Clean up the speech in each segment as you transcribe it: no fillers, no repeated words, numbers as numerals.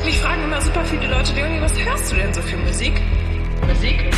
Mich fragen immer super viele Leute, Leonie, was hörst du denn so für Musik? Musik.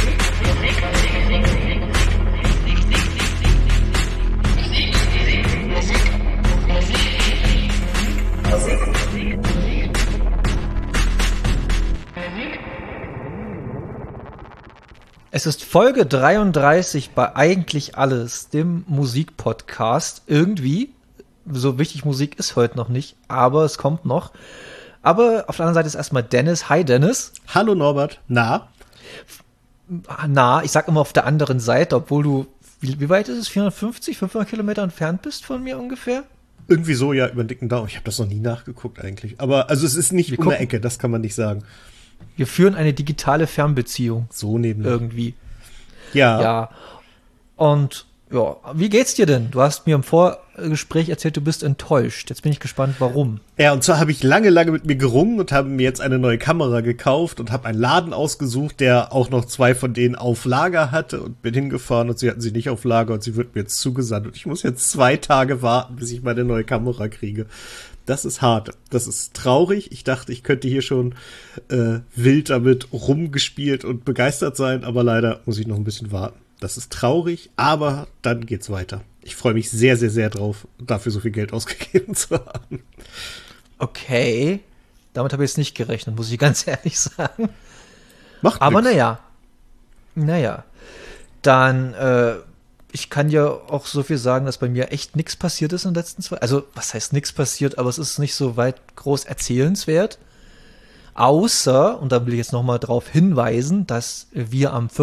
Es ist Folge 33 bei Eigentlich Alles, dem Musikpodcast. Irgendwie, so wichtig Musik ist heute noch nicht, aber es kommt noch. Aber auf der anderen Seite ist erstmal Dennis. Hi Dennis. Hallo Norbert. Na, ich sag immer auf der anderen Seite, obwohl du, wie weit ist es? 450, 500 Kilometer entfernt bist von mir ungefähr? irgendwie so, ja, über den dicken Daumen. Ich habe das noch nie nachgeguckt eigentlich. Aber also es ist nicht um eine Ecke, das kann man nicht sagen. Wir führen eine digitale Fernbeziehung. So nebenbei. Irgendwie. Ja. Und ja, wie geht's dir denn? Du hast mir im Vorgespräch erzählt, du bist enttäuscht. Jetzt bin ich gespannt, warum. Ja, und zwar habe ich lange mit mir gerungen und habe mir jetzt eine neue Kamera gekauft und habe einen Laden ausgesucht, der auch noch 2 von denen auf Lager hatte und bin hingefahren und sie hatten sie nicht auf Lager und sie wird mir jetzt zugesandt und ich muss jetzt 2 Tage warten, bis ich meine neue Kamera kriege. Das ist hart. Das ist traurig. Ich dachte, ich könnte hier schon wild damit rumgespielt und begeistert sein, aber leider muss ich noch ein bisschen warten. Das ist traurig, aber dann geht's weiter. Ich freue mich sehr, sehr, sehr drauf, dafür so viel Geld ausgegeben zu haben. Okay, damit habe ich jetzt nicht gerechnet, muss ich ganz ehrlich sagen. Macht aber nix. naja. Dann, ich kann ja auch so viel sagen, dass bei mir echt nichts passiert ist in den letzten 2. Also, was heißt nichts passiert, aber es ist nicht so weit groß erzählenswert. Außer, und da will ich jetzt nochmal drauf hinweisen, dass wir am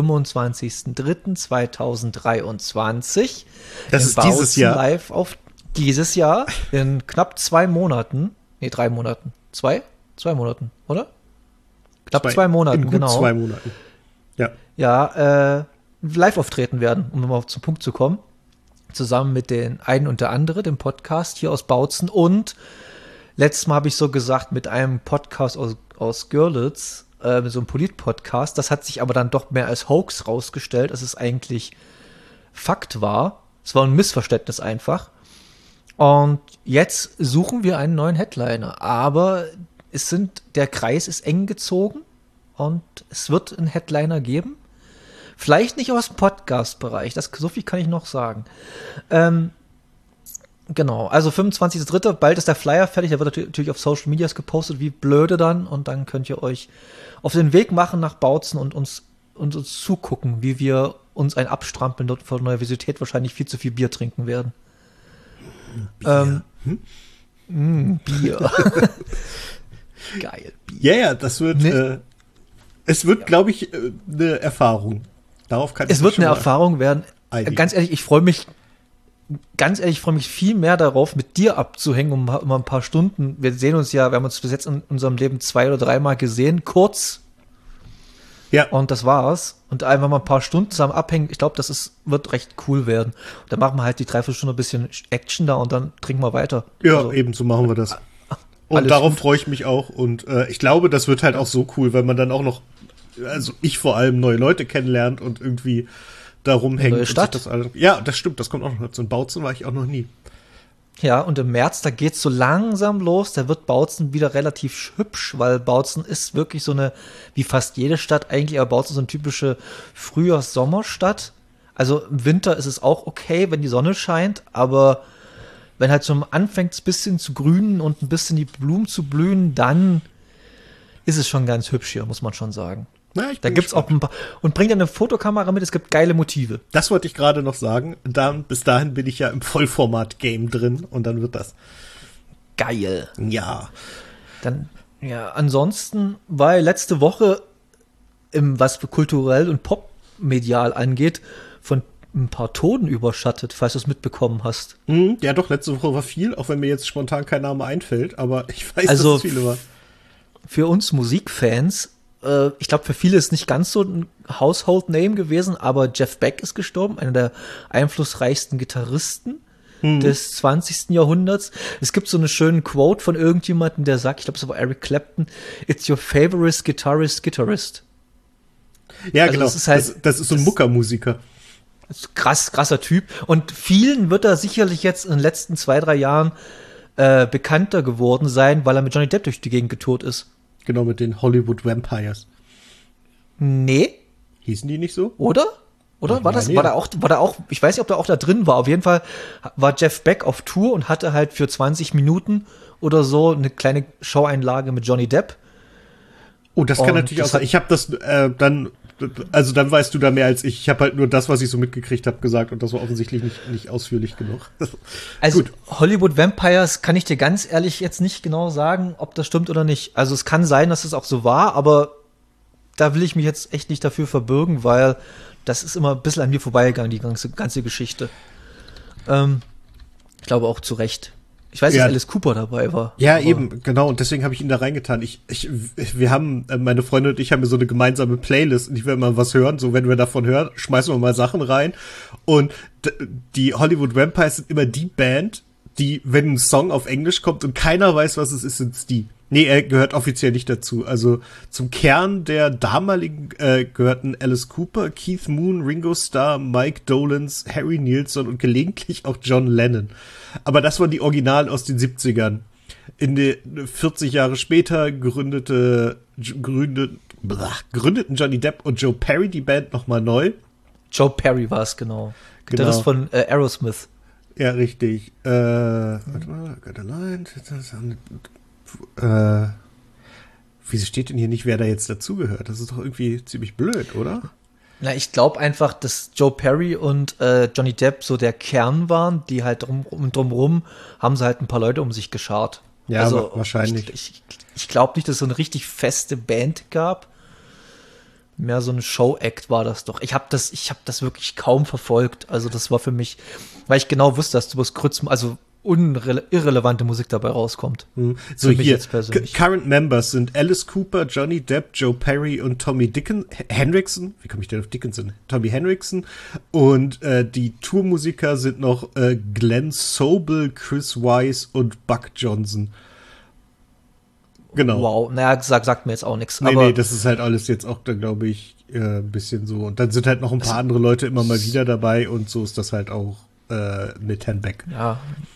25.03.2023 das ist dieses Jahr live auf dieses Jahr in knapp 2 Monaten, 3 Monaten, 2 Monaten, oder? Knapp 2 Monaten, in gut genau. 2 Monaten. Ja. Ja, live auftreten werden, um nochmal zum Punkt zu kommen. Zusammen mit den einen und der andere, dem Podcast hier aus Bautzen. Und letztes Mal habe ich so gesagt, mit einem Podcast aus Görlitz, mit so einem Polit-Podcast. Das hat sich aber dann doch mehr als Hoax rausgestellt, als es eigentlich Fakt war. Es war ein Missverständnis einfach. Und jetzt suchen wir einen neuen Headliner. Aber der Kreis ist eng gezogen und es wird einen Headliner geben. Vielleicht nicht aus dem Podcast-Bereich, so viel kann ich noch sagen. Genau, also 25.03. Bald ist der Flyer fertig, der wird natürlich auf Social Medias gepostet, wie blöde dann. Und dann könnt ihr euch auf den Weg machen nach Bautzen und uns zugucken, wie wir uns ein abstrampeln dort vor der Universität wahrscheinlich viel zu viel Bier trinken werden. Bier. Bier. Geil, Bier. Ja, das wird, es wird, glaube ich, eine Erfahrung. Darauf kann ich Es wird eine Erfahrung werden. einigen. Ganz ehrlich, ich freue mich viel mehr darauf, mit dir abzuhängen, um mal ein paar Stunden. Wir haben uns bis jetzt in unserem Leben 2 oder 3 Mal gesehen, kurz. Ja. Und das war's. Und einfach mal ein paar Stunden zusammen abhängen. Ich glaube, wird recht cool werden. Und dann machen wir halt die 3/4 Stunde ein bisschen Action da und dann trinken wir weiter. Ja, Also, eben, so machen wir das. Und alles darauf gut. freue ich mich auch. Und ich glaube, das wird halt auch so cool, weil man dann auch noch, also ich vor allem, neue Leute kennenlernt und irgendwie da rumhängt. Neue und Stadt. sich das alles, ja, das stimmt, das kommt auch noch dazu. In Bautzen war ich auch noch nie. Ja, und im März, da geht's so langsam los. Da wird Bautzen wieder relativ hübsch, weil Bautzen ist wirklich so eine, wie fast jede Stadt eigentlich, aber Bautzen ist so eine typische Frühjahrs-Sommerstadt. Also im Winter ist es auch okay, wenn die Sonne scheint, aber wenn halt so anfängt, ein bisschen zu grünen und ein bisschen die Blumen zu blühen, dann ist es schon ganz hübsch hier, muss man schon sagen. Na, ich Da bin gibt's gespannt. auch ein paar, und bringt eine Fotokamera mit, es gibt geile Motive. Das wollte ich gerade noch sagen. Bis dahin bin ich ja im Vollformat-Game drin und dann wird das. Geil. Ja. Dann, ja, ansonsten war letzte Woche, was kulturell und popmedial angeht, von ein paar Toten überschattet, falls du es mitbekommen hast. Ja, doch, letzte Woche war viel, auch wenn mir jetzt spontan kein Name einfällt, aber ich weiß, Also, dass es viele war. Für uns Musikfans, ich glaube, für viele ist nicht ganz so ein Household Name gewesen, aber Jeff Beck ist gestorben, einer der einflussreichsten Gitarristen des 20. Jahrhunderts. Es gibt so eine schöne Quote von irgendjemandem, der sagt, ich glaube, es war Eric Clapton, "It's your favorite guitarist." Ja, also genau. das ist halt- das ist so ein Muckermusiker. Krasser Typ. Und vielen wird er sicherlich jetzt in den letzten 2, 3 Jahren bekannter geworden sein, weil er mit Johnny Depp durch die Gegend getourt ist. Genau, mit den Hollywood Vampires. Nee, Hießen die nicht so? oder? Oder? Ja, War das, nee. war da auch, ich weiß nicht, ob der auch da drin war. Auf jeden Fall war Jeff Beck auf Tour und hatte halt für 20 Minuten oder so eine kleine Showeinlage mit Johnny Depp. Oh, das kann Und natürlich auch das sein. Ich habe das dann weißt du da mehr als ich. Ich habe halt nur das, was ich so mitgekriegt habe, gesagt und das war offensichtlich nicht ausführlich genug. Also Gut. Hollywood Vampires kann ich dir ganz ehrlich jetzt nicht genau sagen, ob das stimmt oder nicht. Also es kann sein, dass es auch so war, aber da will ich mich jetzt echt nicht dafür verbürgen, weil das ist immer ein bisschen an mir vorbeigegangen, die ganze Geschichte. Ich glaube auch zu Recht. Ich weiß, Ja. dass Alice Cooper dabei war. Ja, aber eben, genau. Und deswegen habe ich ihn da reingetan. Wir haben, meine Freunde und ich haben so eine gemeinsame Playlist und ich will mal was hören. So, wenn wir davon hören, schmeißen wir mal Sachen rein. Und die Hollywood Vampires sind immer die Band, die, wenn ein Song auf Englisch kommt und keiner weiß, was es ist, sind's die. Nee, er gehört offiziell nicht dazu. Also zum Kern der damaligen gehörten Alice Cooper, Keith Moon, Ringo Starr, Mike Dolenz, Harry Nilsson und gelegentlich auch John Lennon. Aber das waren die Originalen aus den 70ern. 40 Jahre später gründeten Johnny Depp und Joe Perry die Band nochmal neu. Joe Perry war es, genau. Das ist von Aerosmith. Ja, richtig. Warte mal, got a line. Wieso steht denn hier nicht, wer da jetzt dazugehört? Das ist doch irgendwie ziemlich blöd, oder? Na, ich glaube einfach, dass Joe Perry und Johnny Depp so der Kern waren, die halt drumrum haben sie halt ein paar Leute um sich geschart. Ja, also, wahrscheinlich. Ich glaube nicht, dass es so eine richtig feste Band gab. Mehr so ein Show-Act war das doch. Ich hab das wirklich kaum verfolgt. Also das war für mich, weil ich genau wusste, dass du bloß kurz, also irrelevante Musik dabei rauskommt. So für mich hier, jetzt persönlich. Current Members sind Alice Cooper, Johnny Depp, Joe Perry und Tommy Henriksen. Wie komme ich denn auf Dickinson? Tommy Henriksen. Und die Tourmusiker sind noch Glenn Sobel, Chris Wise und Buck Johnson. Genau. Wow, naja, sagt mir jetzt auch nichts. Nee, das ist halt alles jetzt auch, glaube ich, ein bisschen so. Und dann sind halt noch ein paar andere Leute immer mal wieder dabei und so ist das halt auch mit Herrn Beck. Ja.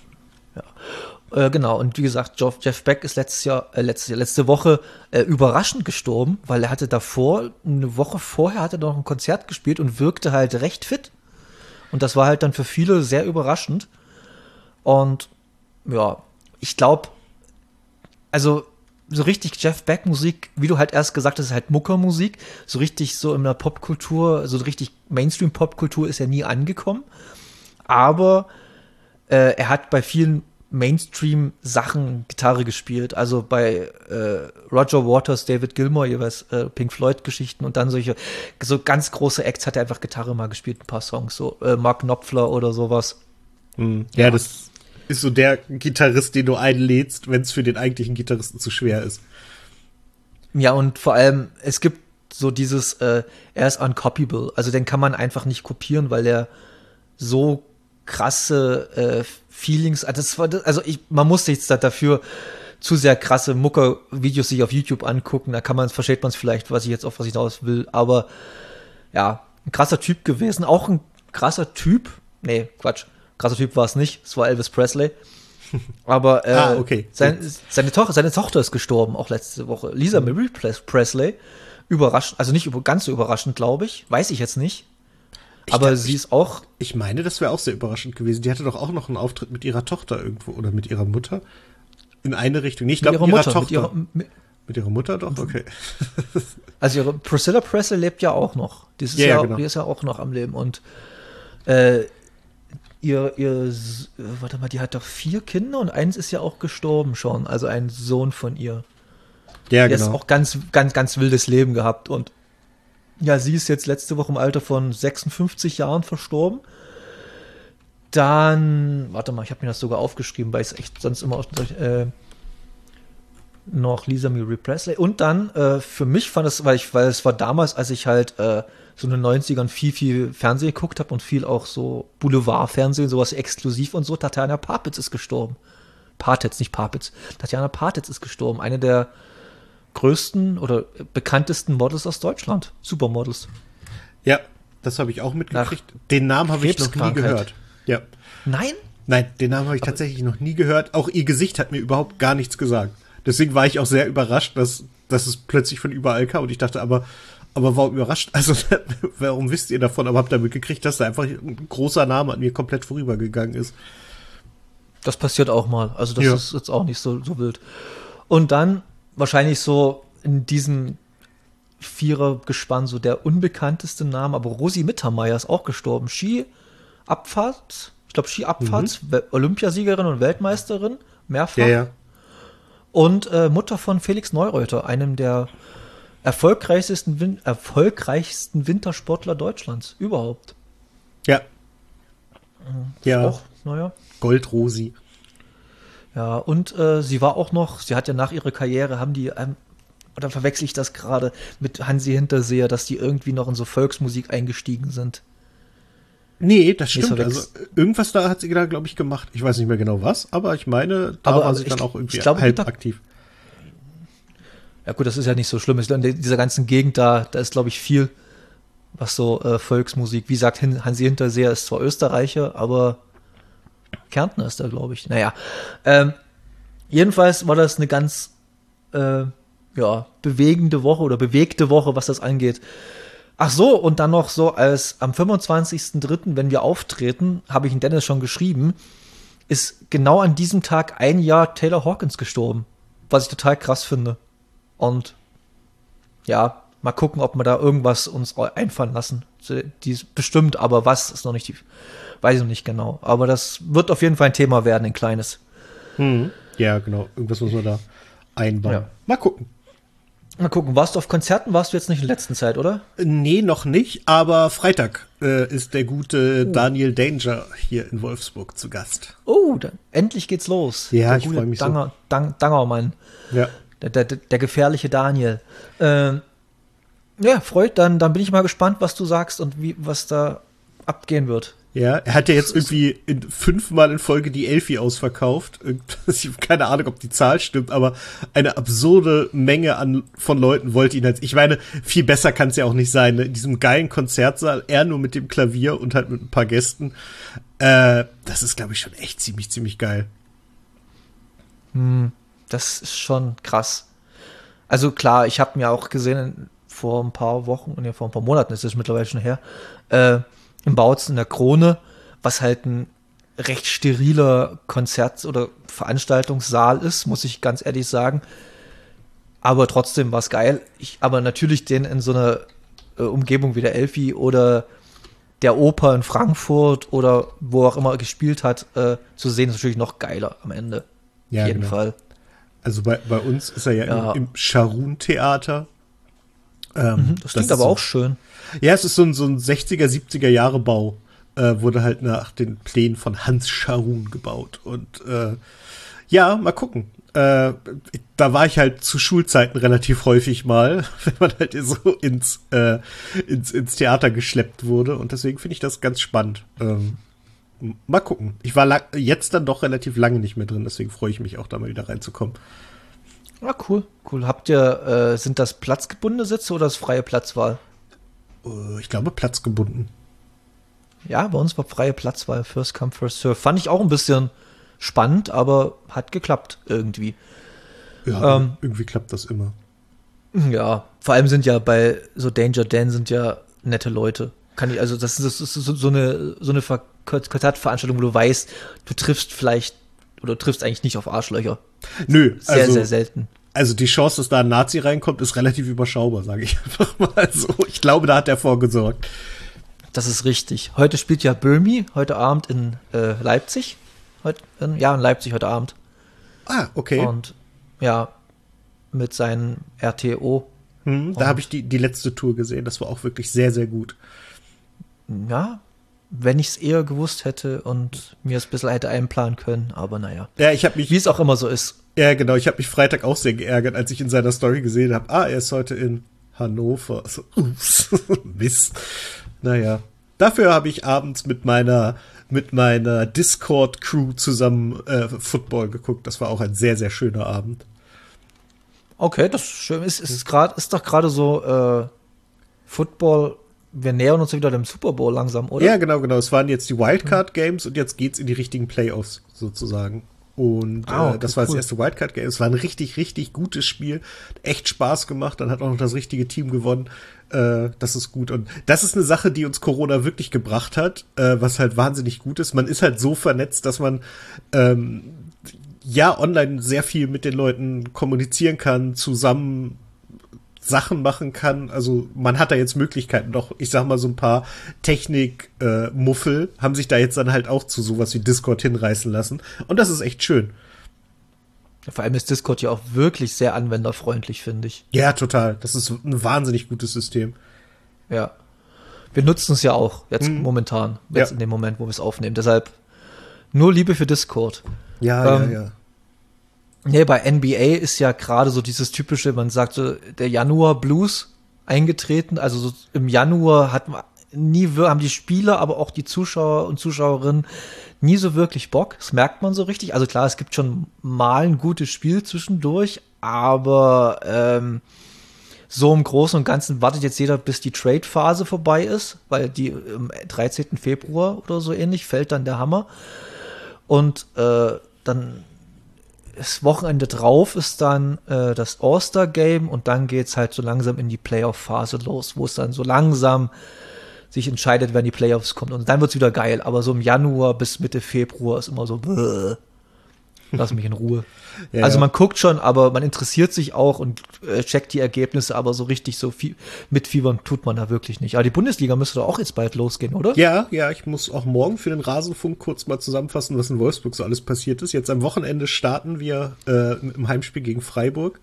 Genau, und wie gesagt, Jeff Beck ist letzte Woche überraschend gestorben, weil er hatte eine Woche vorher hat er noch ein Konzert gespielt und wirkte halt recht fit. Und das war halt dann für viele sehr überraschend. Und ja, ich glaube, also so richtig Jeff Beck Musik, wie du halt erst gesagt hast, ist halt Muckermusik, so richtig so in der Popkultur, so richtig Mainstream Popkultur ist er nie angekommen. Aber er hat bei vielen Mainstream-Sachen Gitarre gespielt. Also bei Roger Waters, David Gilmour, jeweils Pink Floyd-Geschichten und dann so ganz große Acts hat er einfach Gitarre mal gespielt, ein paar Songs. So Mark Knopfler oder sowas. Ja, das ist so der Gitarrist, den du einlädst, wenn es für den eigentlichen Gitarristen zu schwer ist. Ja, und vor allem, es gibt so dieses, er ist uncopyable. Also den kann man einfach nicht kopieren, weil er so krasse Feelings, man muss jetzt dafür zu sehr krasse Mucker-Videos sich auf YouTube angucken, da versteht man es vielleicht, was ich hinaus will, aber ja, ein krasser Typ gewesen, auch ein krasser Typ, krasser Typ war es nicht, es war Elvis Presley, aber okay. seine Tochter ist gestorben, auch letzte Woche, Lisa Marie Presley, überraschend, also nicht ganz so überraschend, glaube ich, weiß ich jetzt nicht. Aber sie ist auch. Ich meine, das wäre auch sehr überraschend gewesen. Die hatte doch auch noch einen Auftritt mit ihrer Tochter irgendwo oder mit ihrer Mutter. In eine Richtung. Nee, ich glaube, mit ihrer Tochter. Mit ihrer Mutter doch? Okay. Also ihre Priscilla Presley lebt ja auch noch. Die ist genau. Die ist ja auch noch am Leben. Und warte mal, die hat doch 4 Kinder und eins ist ja auch gestorben schon. Also ein Sohn von ihr. Ja, der genau. ist auch ganz wildes Leben gehabt und ja, sie ist jetzt letzte Woche im Alter von 56 Jahren verstorben. Dann, warte mal, ich habe mir das sogar aufgeschrieben, weil ich es echt sonst immer noch Lisa Marie Presley. Und dann, für mich fand es, weil es war damals, als ich halt so in den 90ern viel Fernsehen geguckt habe und viel auch so Boulevardfernsehen, sowas exklusiv und so, Tatjana Partitz ist gestorben. Tatjana Partitz ist gestorben. Eine der größten oder bekanntesten Models aus Deutschland. Supermodels. Ja, das habe ich auch mitgekriegt. Den Namen habe ich noch nie gehört. Ja. Nein? Nein, den Namen habe ich tatsächlich noch nie gehört. Auch ihr Gesicht hat mir überhaupt gar nichts gesagt. Deswegen war ich auch sehr überrascht, dass es plötzlich von überall kam. Und ich dachte, aber warum überrascht? Also, warum wisst ihr davon? Aber habt damit gekriegt, dass da einfach ein großer Name an mir komplett vorübergegangen ist. Das passiert auch mal. Also das ist jetzt auch nicht so wild. Und dann wahrscheinlich so in diesem Vierergespann so der unbekannteste Name, aber Rosi Mittermeier ist auch gestorben. Skiabfahrt, Olympiasiegerin und Weltmeisterin, mehrfach. Ja. Und Mutter von Felix Neureuter, einem der erfolgreichsten Wintersportler Deutschlands überhaupt. Ja. Ja. Auch, naja. Goldrosi. Ja, und sie hat ja nach ihrer Karriere, oder verwechsel ich das gerade mit Hansi Hinterseher, dass die irgendwie noch in so Volksmusik eingestiegen sind? Nee, das stimmt. Also irgendwas da hat sie da, glaube ich, gemacht. Ich weiß nicht mehr genau was, aber ich meine, da war sie dann auch irgendwie halb aktiv. Ja gut, das ist ja nicht so schlimm. In dieser ganzen Gegend da ist, glaube ich, viel, was so Volksmusik, wie gesagt, Hansi Hinterseher ist zwar Österreicher, aber Kärntner ist da, glaube ich. Naja, jedenfalls war das eine ganz bewegte Woche, was das angeht. Ach so, und dann noch so, als am 25.03., wenn wir auftreten, habe ich den Dennis schon geschrieben, ist genau an diesem Tag 1 Jahr Taylor Hawkins gestorben, was ich total krass finde. Und ja, mal gucken, ob wir da irgendwas uns einfallen lassen. Die ist bestimmt, aber was ist noch nicht weiß ich noch nicht genau. Aber das wird auf jeden Fall ein Thema werden, ein kleines. Ja, genau. Irgendwas muss man da einbauen. Ja. Mal gucken. Warst du auf Konzerten? Warst du jetzt nicht in der letzten Zeit, oder? Nee, noch nicht, aber Freitag ist der gute Daniel Danger hier in Wolfsburg zu Gast. Oh, endlich geht's los. Ja, ich freue mich so. Dangermann. Ja. Der gefährliche Daniel. Ja, freut, dann bin ich mal gespannt, was du sagst und was da abgehen wird. Ja, er hat ja jetzt irgendwie 5-mal in Folge die Elfi ausverkauft. Ich habe keine Ahnung, ob die Zahl stimmt, aber eine absurde Menge von Leuten wollte ihn ich meine, viel besser kann es ja auch nicht sein, ne? In diesem geilen Konzertsaal, er nur mit dem Klavier und halt mit ein paar Gästen. Das ist, glaube ich, schon echt ziemlich, ziemlich geil. Das ist schon krass. Also klar, ich habe mir auch gesehen, vor ein paar Monaten ist es mittlerweile schon her, im Bautzen in der Krone, was halt ein recht steriler Konzert- oder Veranstaltungssaal ist, muss ich ganz ehrlich sagen. Aber trotzdem war es geil. Aber natürlich den in so einer Umgebung wie der Elfi oder der Oper in Frankfurt oder wo auch immer er gespielt hat, zu sehen, ist natürlich noch geiler am Ende. Ja, auf jeden genau. Fall. Also bei uns ist er ja im Scharun-Theater. Das klingt aber auch schön. Ja, es ist so ein 60er, 70er Jahre Bau. Wurde halt nach den Plänen von Hans Scharun gebaut. Und ja, mal gucken. Da war ich halt zu Schulzeiten relativ häufig mal, wenn man halt so ins Theater geschleppt wurde. Und deswegen finde ich das ganz spannend. Mal gucken. Ich war jetzt dann doch relativ lange nicht mehr drin, deswegen freue ich mich auch, da mal wieder reinzukommen. Ah, cool. Habt ihr, sind das platzgebundene Sitze oder ist freie Platzwahl? Ich glaube, platzgebunden. Ja, bei uns war freie Platzwahl, First Come, First Serve. Fand ich auch ein bisschen spannend, aber hat geklappt irgendwie. Ja, irgendwie klappt das immer. Ja, vor allem sind ja bei so Danger Dan sind ja nette Leute. Das ist so eine Konzertveranstaltung, wo du weißt, du triffst eigentlich nicht auf Arschlöcher. Nö, sehr, sehr selten. Also die Chance, dass da ein Nazi reinkommt, ist relativ überschaubar, sage ich einfach mal so. Ich glaube, da hat er vorgesorgt. Das ist richtig. Heute spielt ja Böhmi, heute Abend in Leipzig. In Leipzig heute Abend. Ah, okay. Und ja, mit seinen RTO. Da habe ich die letzte Tour gesehen. Das war auch wirklich sehr, sehr gut. Ja, wenn ich es eher gewusst hätte und mir es ein bisschen hätte einplanen können, aber naja. Ja, ich habe mich. Wie es auch immer so ist. Ja, genau. Ich habe mich Freitag auch sehr geärgert, als ich in seiner Story gesehen habe, er ist heute in Hannover. Also, ups, Mist. Naja. Dafür habe ich abends mit meiner Discord-Crew zusammen Football geguckt. Das war auch ein sehr, sehr schöner Abend. Okay, das ist schön. Ist doch gerade so Football. Wir nähern uns wieder dem Super Bowl langsam, oder? Ja, genau. Es waren jetzt die Wildcard-Games und jetzt geht's in die richtigen Playoffs sozusagen. Und Okay, das war das cool. erste Wildcard-Game. Es war ein richtig, richtig gutes Spiel. Echt Spaß gemacht. Dann hat auch noch das richtige Team gewonnen. Das ist gut. Und das ist eine Sache, die uns Corona wirklich gebracht hat, was halt wahnsinnig gut ist. Man ist halt so vernetzt, dass man online sehr viel mit den Leuten kommunizieren kann, zusammen Sachen machen kann. Also man hat da jetzt Möglichkeiten, doch, ich sag mal, so ein paar Technik-Muffel haben sich da jetzt dann halt auch zu sowas wie Discord hinreißen lassen. Und das ist echt schön. Vor allem ist Discord ja auch wirklich sehr anwenderfreundlich, finde ich. Ja, total. Das ist ein wahnsinnig gutes System. Ja. Wir nutzen es ja auch jetzt momentan, jetzt in dem Moment, wo wir es aufnehmen. Deshalb nur Liebe für Discord. Ja. Nee, bei NBA ist ja gerade so dieses typische, man sagt so, der Januar Blues eingetreten. Also so im Januar haben die Spieler, aber auch die Zuschauer und Zuschauerinnen nie so wirklich Bock. Das merkt man so richtig. Also klar, es gibt schon mal ein gutes Spiel zwischendurch, aber so im Großen und Ganzen wartet jetzt jeder, bis die Trade-Phase vorbei ist, weil die am 13. Februar oder so ähnlich fällt dann der Hammer. Und dann das Wochenende drauf ist dann das All-Star-Game und dann geht's halt so langsam in die Playoff-Phase los, wo es dann so langsam sich entscheidet, wenn die Playoffs kommt. Und dann wird's wieder geil. Aber so im Januar bis Mitte Februar ist immer so, lass mich in Ruhe. Ja, also ja. man guckt schon, aber man interessiert sich auch und checkt die Ergebnisse, aber so richtig so viel mitfiebern tut man da wirklich nicht. Aber die Bundesliga müsste doch auch jetzt bald losgehen, oder? Ja, ich muss auch morgen für den Rasenfunk kurz mal zusammenfassen, was in Wolfsburg so alles passiert ist. Jetzt am Wochenende starten wir im Heimspiel gegen Freiburg.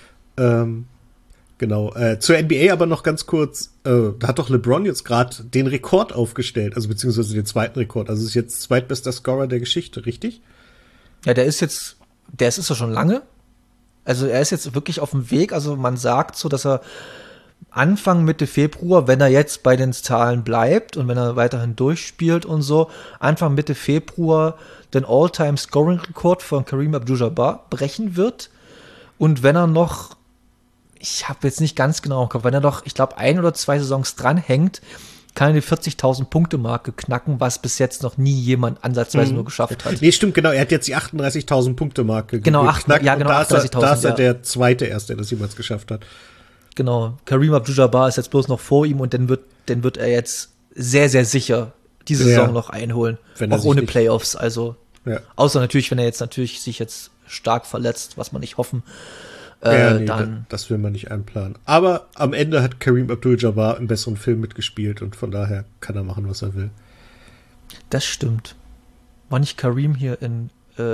Genau. Zur NBA aber noch ganz kurz, da hat doch LeBron jetzt gerade den Rekord aufgestellt, also beziehungsweise den zweiten Rekord. Also ist jetzt zweitbester Scorer der Geschichte, richtig? Ja, der ist ja schon lange. Also er ist jetzt wirklich auf dem Weg. Also man sagt so, dass er Anfang Mitte Februar, wenn er jetzt bei den Zahlen bleibt und wenn er weiterhin durchspielt und so, Anfang Mitte Februar den All-Time-Scoring-Rekord von Kareem Abdul-Jabbar brechen wird. Und wenn er noch, ich habe jetzt nicht ganz genau im Kopf, wenn er noch, ich glaube, 1 oder 2 Saisons dranhängt, kann er die 40.000 Punkte-Marke knacken, was bis jetzt noch nie jemand ansatzweise nur geschafft hat. Nee, stimmt, genau. Er hat jetzt die 38.000 Punkte-Marke Genau, geknackt. ja, genau, und da ist er 38.000, ja. der zweite erst, der das jemals geschafft hat. Genau, Kareem Abdul-Jabbar ist jetzt bloß noch vor ihm und den wird er jetzt sehr, sehr sicher diese Saison noch einholen. Wenn er auch sich ohne nicht- Playoffs, also Ja. außer natürlich, wenn er jetzt natürlich sich jetzt stark verletzt, was man nicht hoffen, dann das will man nicht einplanen. Aber am Ende hat Kareem Abdul-Jabbar einen besseren Film mitgespielt und von daher kann er machen, was er will. das stimmt. War nicht Kareem hier in,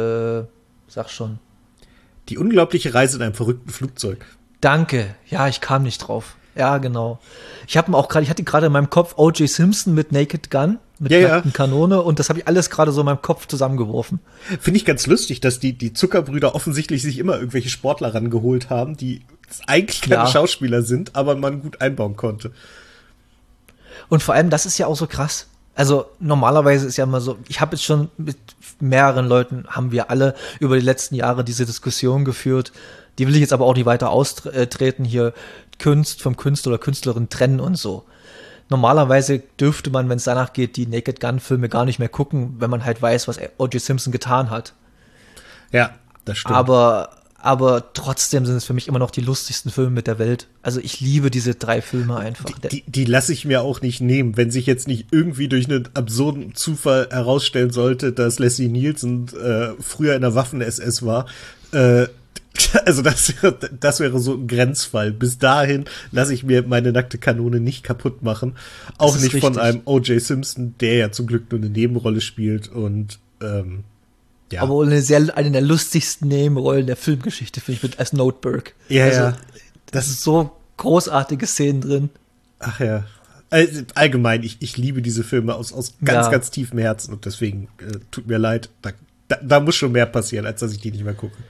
sag schon. Die unglaubliche Reise in einem verrückten Flugzeug. Danke, ja, ich kam nicht drauf. Ja, genau. Ich hatte gerade in meinem Kopf O.J. Simpson mit Naked Gun, mit nackten Kanone und das habe ich alles gerade so in meinem Kopf zusammengeworfen. Finde ich ganz lustig, dass die Zuckerbrüder offensichtlich sich immer irgendwelche Sportler rangeholt haben, die eigentlich keine Schauspieler sind, aber man gut einbauen konnte. Und vor allem, das ist ja auch so krass. Also normalerweise ist ja immer so, ich habe jetzt schon mit mehreren Leuten, haben wir alle über die letzten Jahre diese Diskussion geführt, die will ich jetzt aber auch nicht weiter austreten, hier Kunst vom Künstler oder Künstlerin trennen und so. Normalerweise dürfte man, wenn es danach geht, die Naked Gun Filme gar nicht mehr gucken, wenn man halt weiß, was O.J. Simpson getan hat. Ja, das stimmt. Aber trotzdem sind es für mich immer noch die lustigsten Filme mit der Welt. Also ich liebe diese 3 Filme einfach. Die lasse ich mir auch nicht nehmen, wenn sich jetzt nicht irgendwie durch einen absurden Zufall herausstellen sollte, dass Leslie Nielsen früher in der Waffen-SS war. Also das wäre so ein Grenzfall. Bis dahin lasse ich mir meine nackte Kanone nicht kaputt machen. Auch nicht von einem O.J. Simpson, der ja zum Glück nur eine Nebenrolle spielt und ja. Aber eine der lustigsten Nebenrollen der Filmgeschichte, finde ich, mit als Notebook. Ja, also, ja. Das ist so großartige Szenen drin. Ach ja. Also, allgemein, ich liebe diese Filme aus ganz tiefem Herzen und deswegen tut mir leid, da muss schon mehr passieren, als dass ich die nicht mehr gucke.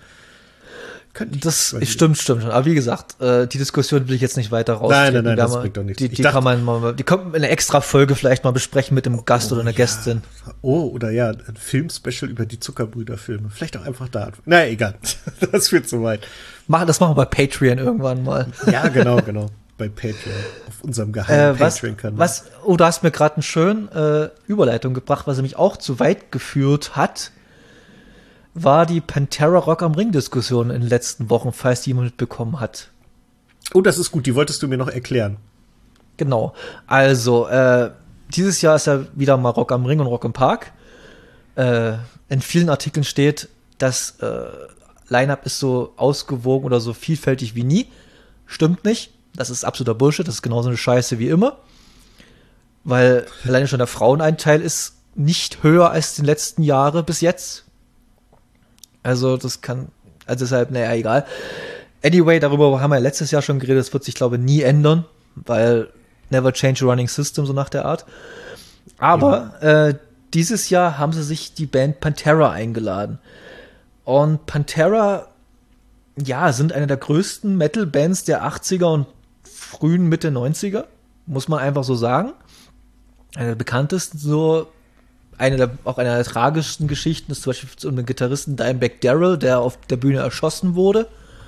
Das stimmt schon. Aber wie gesagt, die Diskussion will ich jetzt nicht weiter raustreten. Nein, das bringt doch nichts. Die kann man mal, die kommt in einer extra Folge vielleicht mal besprechen mit einem Gast oder einer Gästin. Oder ja, ein Filmspecial über die Zuckerbrüder-Filme. Vielleicht auch einfach da. Naja, egal. Das führt zu weit. Das machen wir bei Patreon irgendwann mal. Ja, genau. Bei Patreon. Auf unserem geheimen Patreon-Kanal. Du hast mir gerade eine schöne Überleitung gebracht, was nämlich auch zu weit geführt hat. war die Pantera Rock am Ring-Diskussion in den letzten Wochen, falls die jemand mitbekommen hat. Oh, das ist gut, die wolltest du mir noch erklären. Genau, also dieses Jahr ist ja wieder mal Rock am Ring und Rock im Park. In vielen Artikeln steht, das Line-Up ist so ausgewogen oder so vielfältig wie nie. Stimmt nicht, das ist absoluter Bullshit, das ist genauso eine Scheiße wie immer. Weil alleine schon der Frauenanteil ist nicht höher als die letzten Jahre bis jetzt. Also deshalb, naja, egal. Anyway, darüber haben wir letztes Jahr schon geredet, das wird sich, glaube ich, nie ändern, weil never change a running system, so nach der Art. Aber dieses Jahr haben sie sich die Band Pantera eingeladen. Und Pantera, ja, sind eine der größten Metal-Bands der 80er und frühen Mitte 90er, muss man einfach so sagen. Eine der bekanntesten, so eine der tragischsten Geschichten ist zum Beispiel um den Gitarristen Dimebag Darrell, der auf der Bühne erschossen wurde.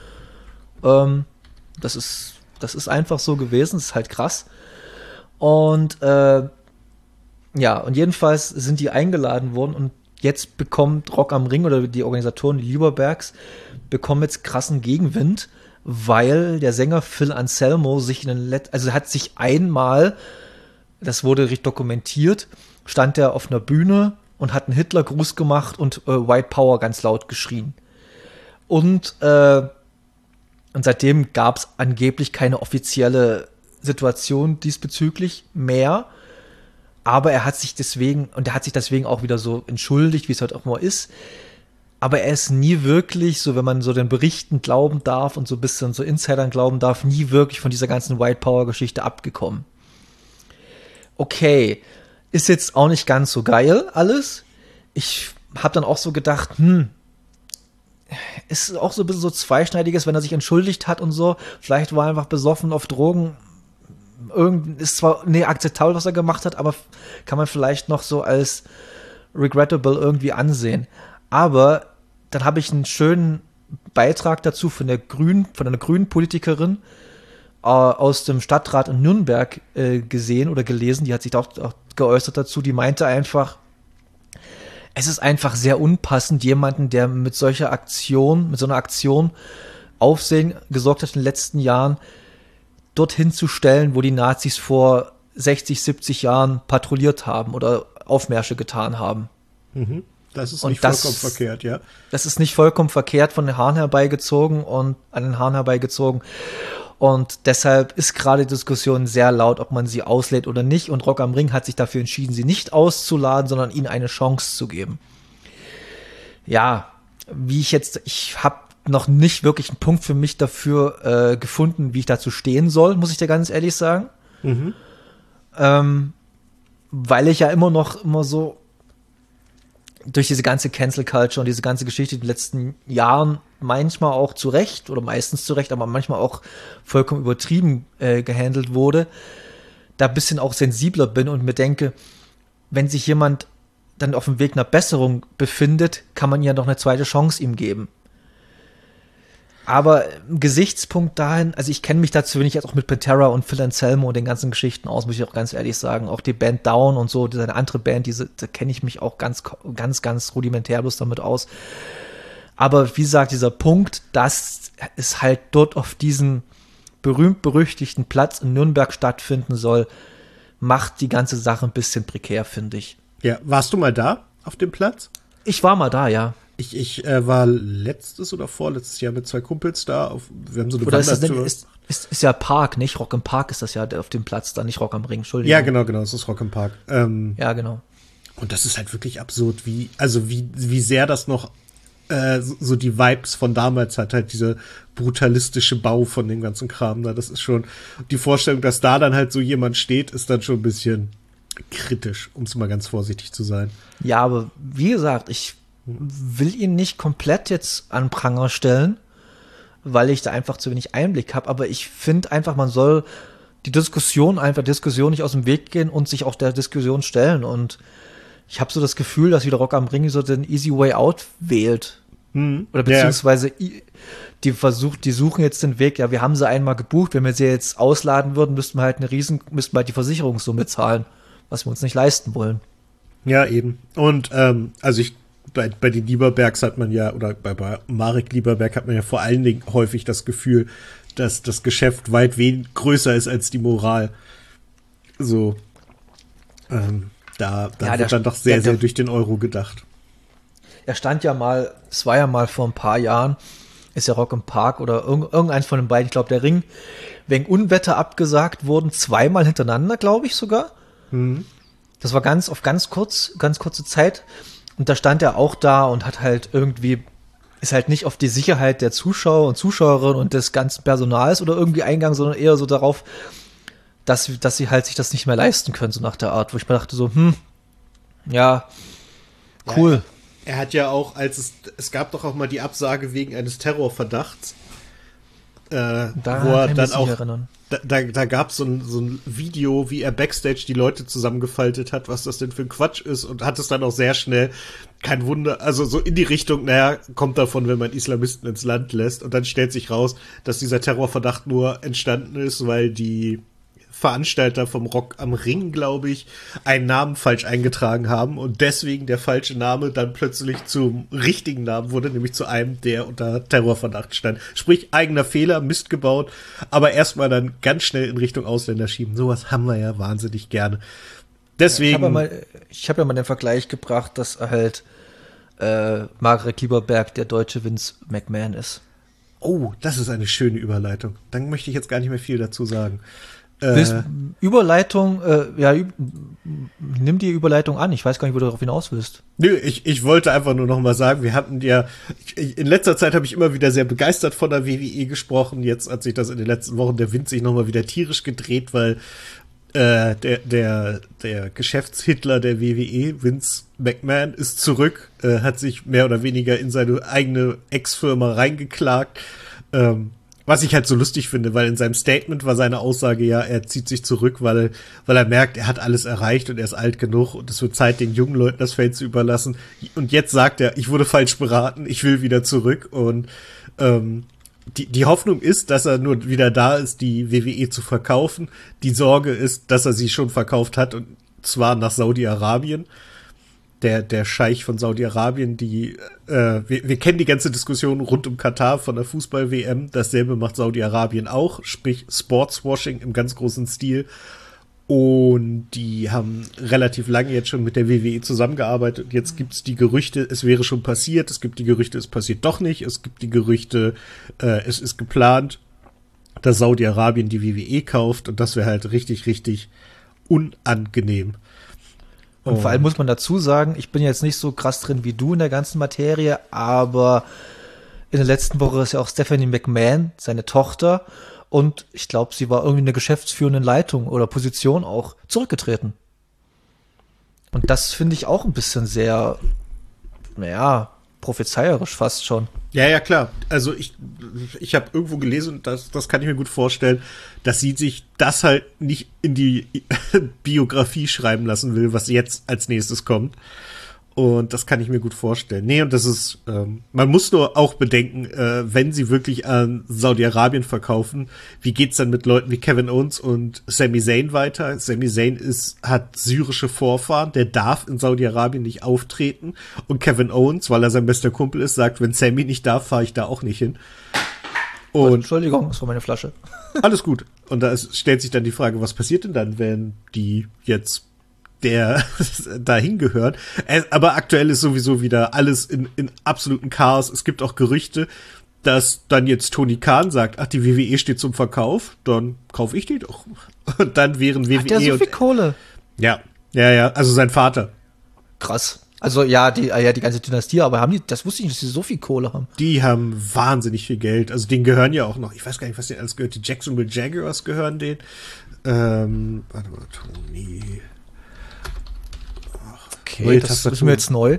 Das ist einfach so gewesen, das ist halt krass. Und ja, und jedenfalls sind die eingeladen worden und jetzt bekommt Rock am Ring oder die Organisatoren, die Lieberbergs, bekommen jetzt krassen Gegenwind, weil der Sänger Phil Anselmo hat sich einmal, das wurde richtig dokumentiert, stand er auf einer Bühne und hat einen Hitlergruß gemacht und White Power ganz laut geschrien. Und seitdem gab es angeblich keine offizielle Situation diesbezüglich mehr. Aber er hat sich deswegen auch wieder so entschuldigt, wie es halt auch mal ist. Aber er ist nie wirklich, so wenn man so den Berichten glauben darf und so ein bisschen so Insidern glauben darf, nie wirklich von dieser ganzen White Power Geschichte abgekommen. Okay, ist jetzt auch nicht ganz so geil alles. Ich habe dann auch so gedacht, ist auch so ein bisschen so zweischneidiges, wenn er sich entschuldigt hat und so. Vielleicht war er einfach besoffen auf Drogen. Ist zwar akzeptabel, was er gemacht hat, aber kann man vielleicht noch so als regrettable irgendwie ansehen. Aber dann habe ich einen schönen Beitrag dazu von einer grünen Politikerin aus dem Stadtrat in Nürnberg gesehen oder gelesen. Die hat sich auch geäußert dazu. Die meinte einfach, es ist einfach sehr unpassend, jemanden, der mit so einer Aktion Aufsehen gesorgt hat in den letzten Jahren, dorthin zu stellen, wo die Nazis vor 60, 70 Jahren patrouilliert haben oder Aufmärsche getan haben. Das ist nicht vollkommen verkehrt, ja. Das ist nicht vollkommen verkehrt an den Haaren herbeigezogen. Und deshalb ist gerade die Diskussion sehr laut, ob man sie auslädt oder nicht. Und Rock am Ring hat sich dafür entschieden, sie nicht auszuladen, sondern ihnen eine Chance zu geben. Ja, ich habe noch nicht wirklich einen Punkt für mich dafür gefunden, wie ich dazu stehen soll, muss ich dir ganz ehrlich sagen. Weil ich ja immer so durch diese ganze Cancel Culture und diese ganze Geschichte in den letzten Jahren manchmal auch zu Recht oder meistens zu Recht, aber manchmal auch vollkommen übertrieben gehandelt wurde, da ein bisschen auch sensibler bin und mir denke, wenn sich jemand dann auf dem Weg nach Besserung befindet, kann man ja noch eine zweite Chance ihm geben. Aber Gesichtspunkt dahin, also ich kenne mich dazu wenig jetzt auch mit Pantera und Phil Anselmo und den ganzen Geschichten aus, muss ich auch ganz ehrlich sagen. Auch die Band Down und so, eine andere Band, da kenne ich mich auch ganz, ganz, ganz rudimentär bloß damit aus. Aber wie gesagt, dieser Punkt, dass es halt dort auf diesen berühmt-berüchtigten Platz in Nürnberg stattfinden soll, macht die ganze Sache ein bisschen prekär, finde ich. Ja, warst du mal da auf dem Platz? Ich war mal da, ja. Ich war letztes oder vorletztes Jahr mit 2 Kumpels da. Wir haben so eine Wandertour. Ist ja Park, nicht? Rock im Park ist das ja auf dem Platz, da nicht Rock am Ring, Entschuldigung. Ja, genau, es ist Rock im Park. Ja, genau. Und das ist halt wirklich absurd, wie sehr das noch so die Vibes von damals hat, halt dieser brutalistische Bau von dem ganzen Kram da. Das ist schon, die Vorstellung, dass da dann halt so jemand steht, ist dann schon ein bisschen kritisch, um es mal ganz vorsichtig zu sein. Ja, aber wie gesagt, ich will ihn nicht komplett jetzt an Pranger stellen, weil ich da einfach zu wenig Einblick habe, aber ich finde einfach, man soll die Diskussion nicht aus dem Weg gehen und sich auch der Diskussion stellen, und ich habe so das Gefühl, dass wieder Rock am Ring so den easy way out wählt. Oder beziehungsweise die suchen jetzt den Weg, ja, wir haben sie einmal gebucht, wenn wir sie jetzt ausladen würden, müssten wir halt die Versicherungssumme zahlen, was wir uns nicht leisten wollen. Ja, eben. Und also ich bei den Lieberbergs hat man ja, oder bei Marek Lieberberg hat man ja vor allen Dingen häufig das Gefühl, dass das Geschäft weit größer ist als die Moral. So, da wird dann doch sehr durch den Euro gedacht. Er stand ja mal, es war ja mal vor ein paar Jahren, ist ja Rock im Park oder irgendeins von den beiden, ich glaube der Ring, wegen Unwetter abgesagt wurden, 2-mal hintereinander, glaube ich sogar. Mhm. Das war ganz kurze Zeit. Und da stand er auch da und hat halt irgendwie, ist halt nicht auf die Sicherheit der Zuschauer und Zuschauerinnen und des ganzen Personals oder irgendwie eingegangen, sondern eher so darauf, dass sie halt sich das nicht mehr leisten können, so nach der Art, wo ich mir dachte so, ja, cool. Ja, er hat ja auch, es gab doch auch mal die Absage wegen eines Terrorverdachts, wo er dann auch, da gab es so ein Video, wie er Backstage die Leute zusammengefaltet hat, was das denn für ein Quatsch ist, und hat es dann auch sehr schnell, kein Wunder, also so in die Richtung, kommt davon, wenn man Islamisten ins Land lässt, und dann stellt sich raus, dass dieser Terrorverdacht nur entstanden ist, weil die Veranstalter vom Rock am Ring, glaube ich, einen Namen falsch eingetragen haben und deswegen der falsche Name dann plötzlich zum richtigen Namen wurde, nämlich zu einem, der unter Terrorverdacht stand. Sprich, eigener Fehler, Mist gebaut, aber erstmal dann ganz schnell in Richtung Ausländer schieben. Sowas haben wir ja wahnsinnig gerne. Deswegen. Ich habe ja mal den Vergleich gebracht, dass halt Marek Lieberberg der deutsche Vince McMahon ist. Oh, das ist eine schöne Überleitung. Dann möchte ich jetzt gar nicht mehr viel dazu sagen. Überleitung, nimm die Überleitung an. Ich weiß gar nicht, wo du darauf hinaus willst. Nö, ich wollte einfach nur noch mal sagen, wir hatten ja, in letzter Zeit habe ich immer wieder sehr begeistert von der WWE gesprochen. Jetzt hat sich das in den letzten Wochen der Wind sich noch mal wieder tierisch gedreht, weil der Geschäftshitler der WWE, Vince McMahon, ist zurück, hat sich mehr oder weniger in seine eigene Ex-Firma reingeklagt. Was ich halt so lustig finde, weil in seinem Statement war seine Aussage ja, er zieht sich zurück, weil er merkt, er hat alles erreicht und er ist alt genug und es wird Zeit, den jungen Leuten das Feld zu überlassen. Und jetzt sagt er, ich wurde falsch beraten, ich will wieder zurück. Und die Hoffnung ist, dass er nur wieder da ist, die WWE zu verkaufen. Die Sorge ist, dass er sie schon verkauft hat, und zwar nach Saudi-Arabien. Der Scheich von Saudi-Arabien, wir kennen die ganze Diskussion rund um Katar von der Fußball-WM. Dasselbe macht Saudi-Arabien auch, sprich Sportswashing im ganz großen Stil. Und die haben relativ lange jetzt schon mit der WWE zusammengearbeitet. Und jetzt gibt es die Gerüchte, es wäre schon passiert. Es gibt die Gerüchte, es passiert doch nicht. Es gibt die Gerüchte, es ist geplant, dass Saudi-Arabien die WWE kauft. Und das wäre halt richtig, richtig unangenehm. Und vor allem muss man dazu sagen, ich bin jetzt nicht so krass drin wie du in der ganzen Materie, aber in der letzten Woche ist ja auch Stephanie McMahon, seine Tochter, und ich glaube, sie war irgendwie in der geschäftsführenden Leitung oder Position auch zurückgetreten. Und das finde ich auch ein bisschen sehr, prophezeierisch fast schon. Ja, klar. Also ich habe irgendwo gelesen, und das kann ich mir gut vorstellen, dass sie sich das halt nicht in die Biografie schreiben lassen will, was jetzt als nächstes kommt. Und das kann ich mir gut vorstellen. Nee, und das ist, man muss nur auch bedenken, wenn sie wirklich an Saudi-Arabien verkaufen, wie geht's dann mit Leuten wie Kevin Owens und Sami Zayn weiter? Sami Zayn hat syrische Vorfahren, der darf in Saudi-Arabien nicht auftreten. Und Kevin Owens, weil er sein bester Kumpel ist, sagt, wenn Sami nicht darf, fahre ich da auch nicht hin. Und Entschuldigung, das war meine Flasche. Alles gut. Und da stellt sich dann die Frage, was passiert denn dann, wenn die jetzt der dahin gehört. Aber aktuell ist sowieso wieder alles in absoluten Chaos. Es gibt auch Gerüchte, dass dann jetzt Tony Khan sagt, ach, die WWE steht zum Verkauf, dann kaufe ich die doch. Und dann wären WWE. Hat der so viel Kohle? Ja, also sein Vater. Krass. Also die ganze Dynastie, aber das wusste ich nicht, dass sie so viel Kohle haben. Die haben wahnsinnig viel Geld. Also denen gehören ja auch noch, ich weiß gar nicht, was denen alles gehört. Die Jacksonville Jaguars gehören denen. Warte mal, Tony. Okay, das ist mir jetzt neu.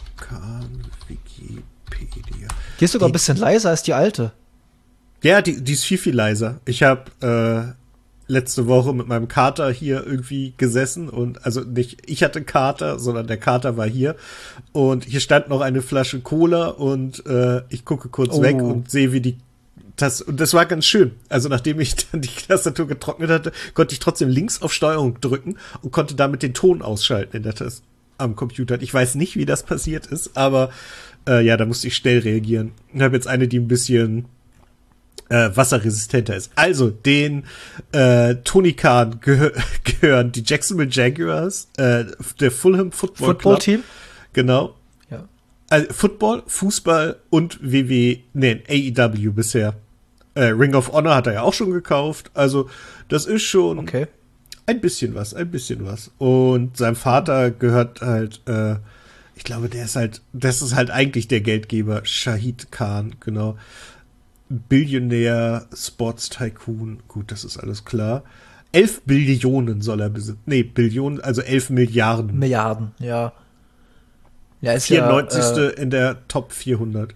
Wikipedia. Die ist sogar ein bisschen leiser als die alte. Ja, die ist viel, viel leiser. Ich habe letzte Woche mit meinem Kater hier irgendwie gesessen und also nicht ich hatte einen Kater, sondern der Kater war hier und hier stand noch eine Flasche Cola und ich gucke kurz weg und sehe, wie und das war ganz schön. Also nachdem ich dann die Tastatur getrocknet hatte, konnte ich trotzdem links auf Steuerung drücken und konnte damit den Ton ausschalten in der Taste. am Computer hat. Ich weiß nicht, wie das passiert ist, aber ja, da musste ich schnell reagieren. Ich habe jetzt eine, die ein bisschen wasserresistenter ist. Also, den Tony Khan gehören die Jacksonville Jaguars, der Fulham Football Club. Team? Genau. Ja. Also Football, Fußball und AEW bisher. Ring of Honor hat er ja auch schon gekauft. Also, das ist schon ein bisschen was. Und seinem Vater gehört halt, ich glaube, das ist halt eigentlich der Geldgeber, Shahid Khan, genau. Billionär, Sports Tycoon, gut, das ist alles klar. 11 Billionen soll er besitzen. Nee, Billionen, also 11 Milliarden. Milliarden, ja. Ja, ist 94. In der Top 400.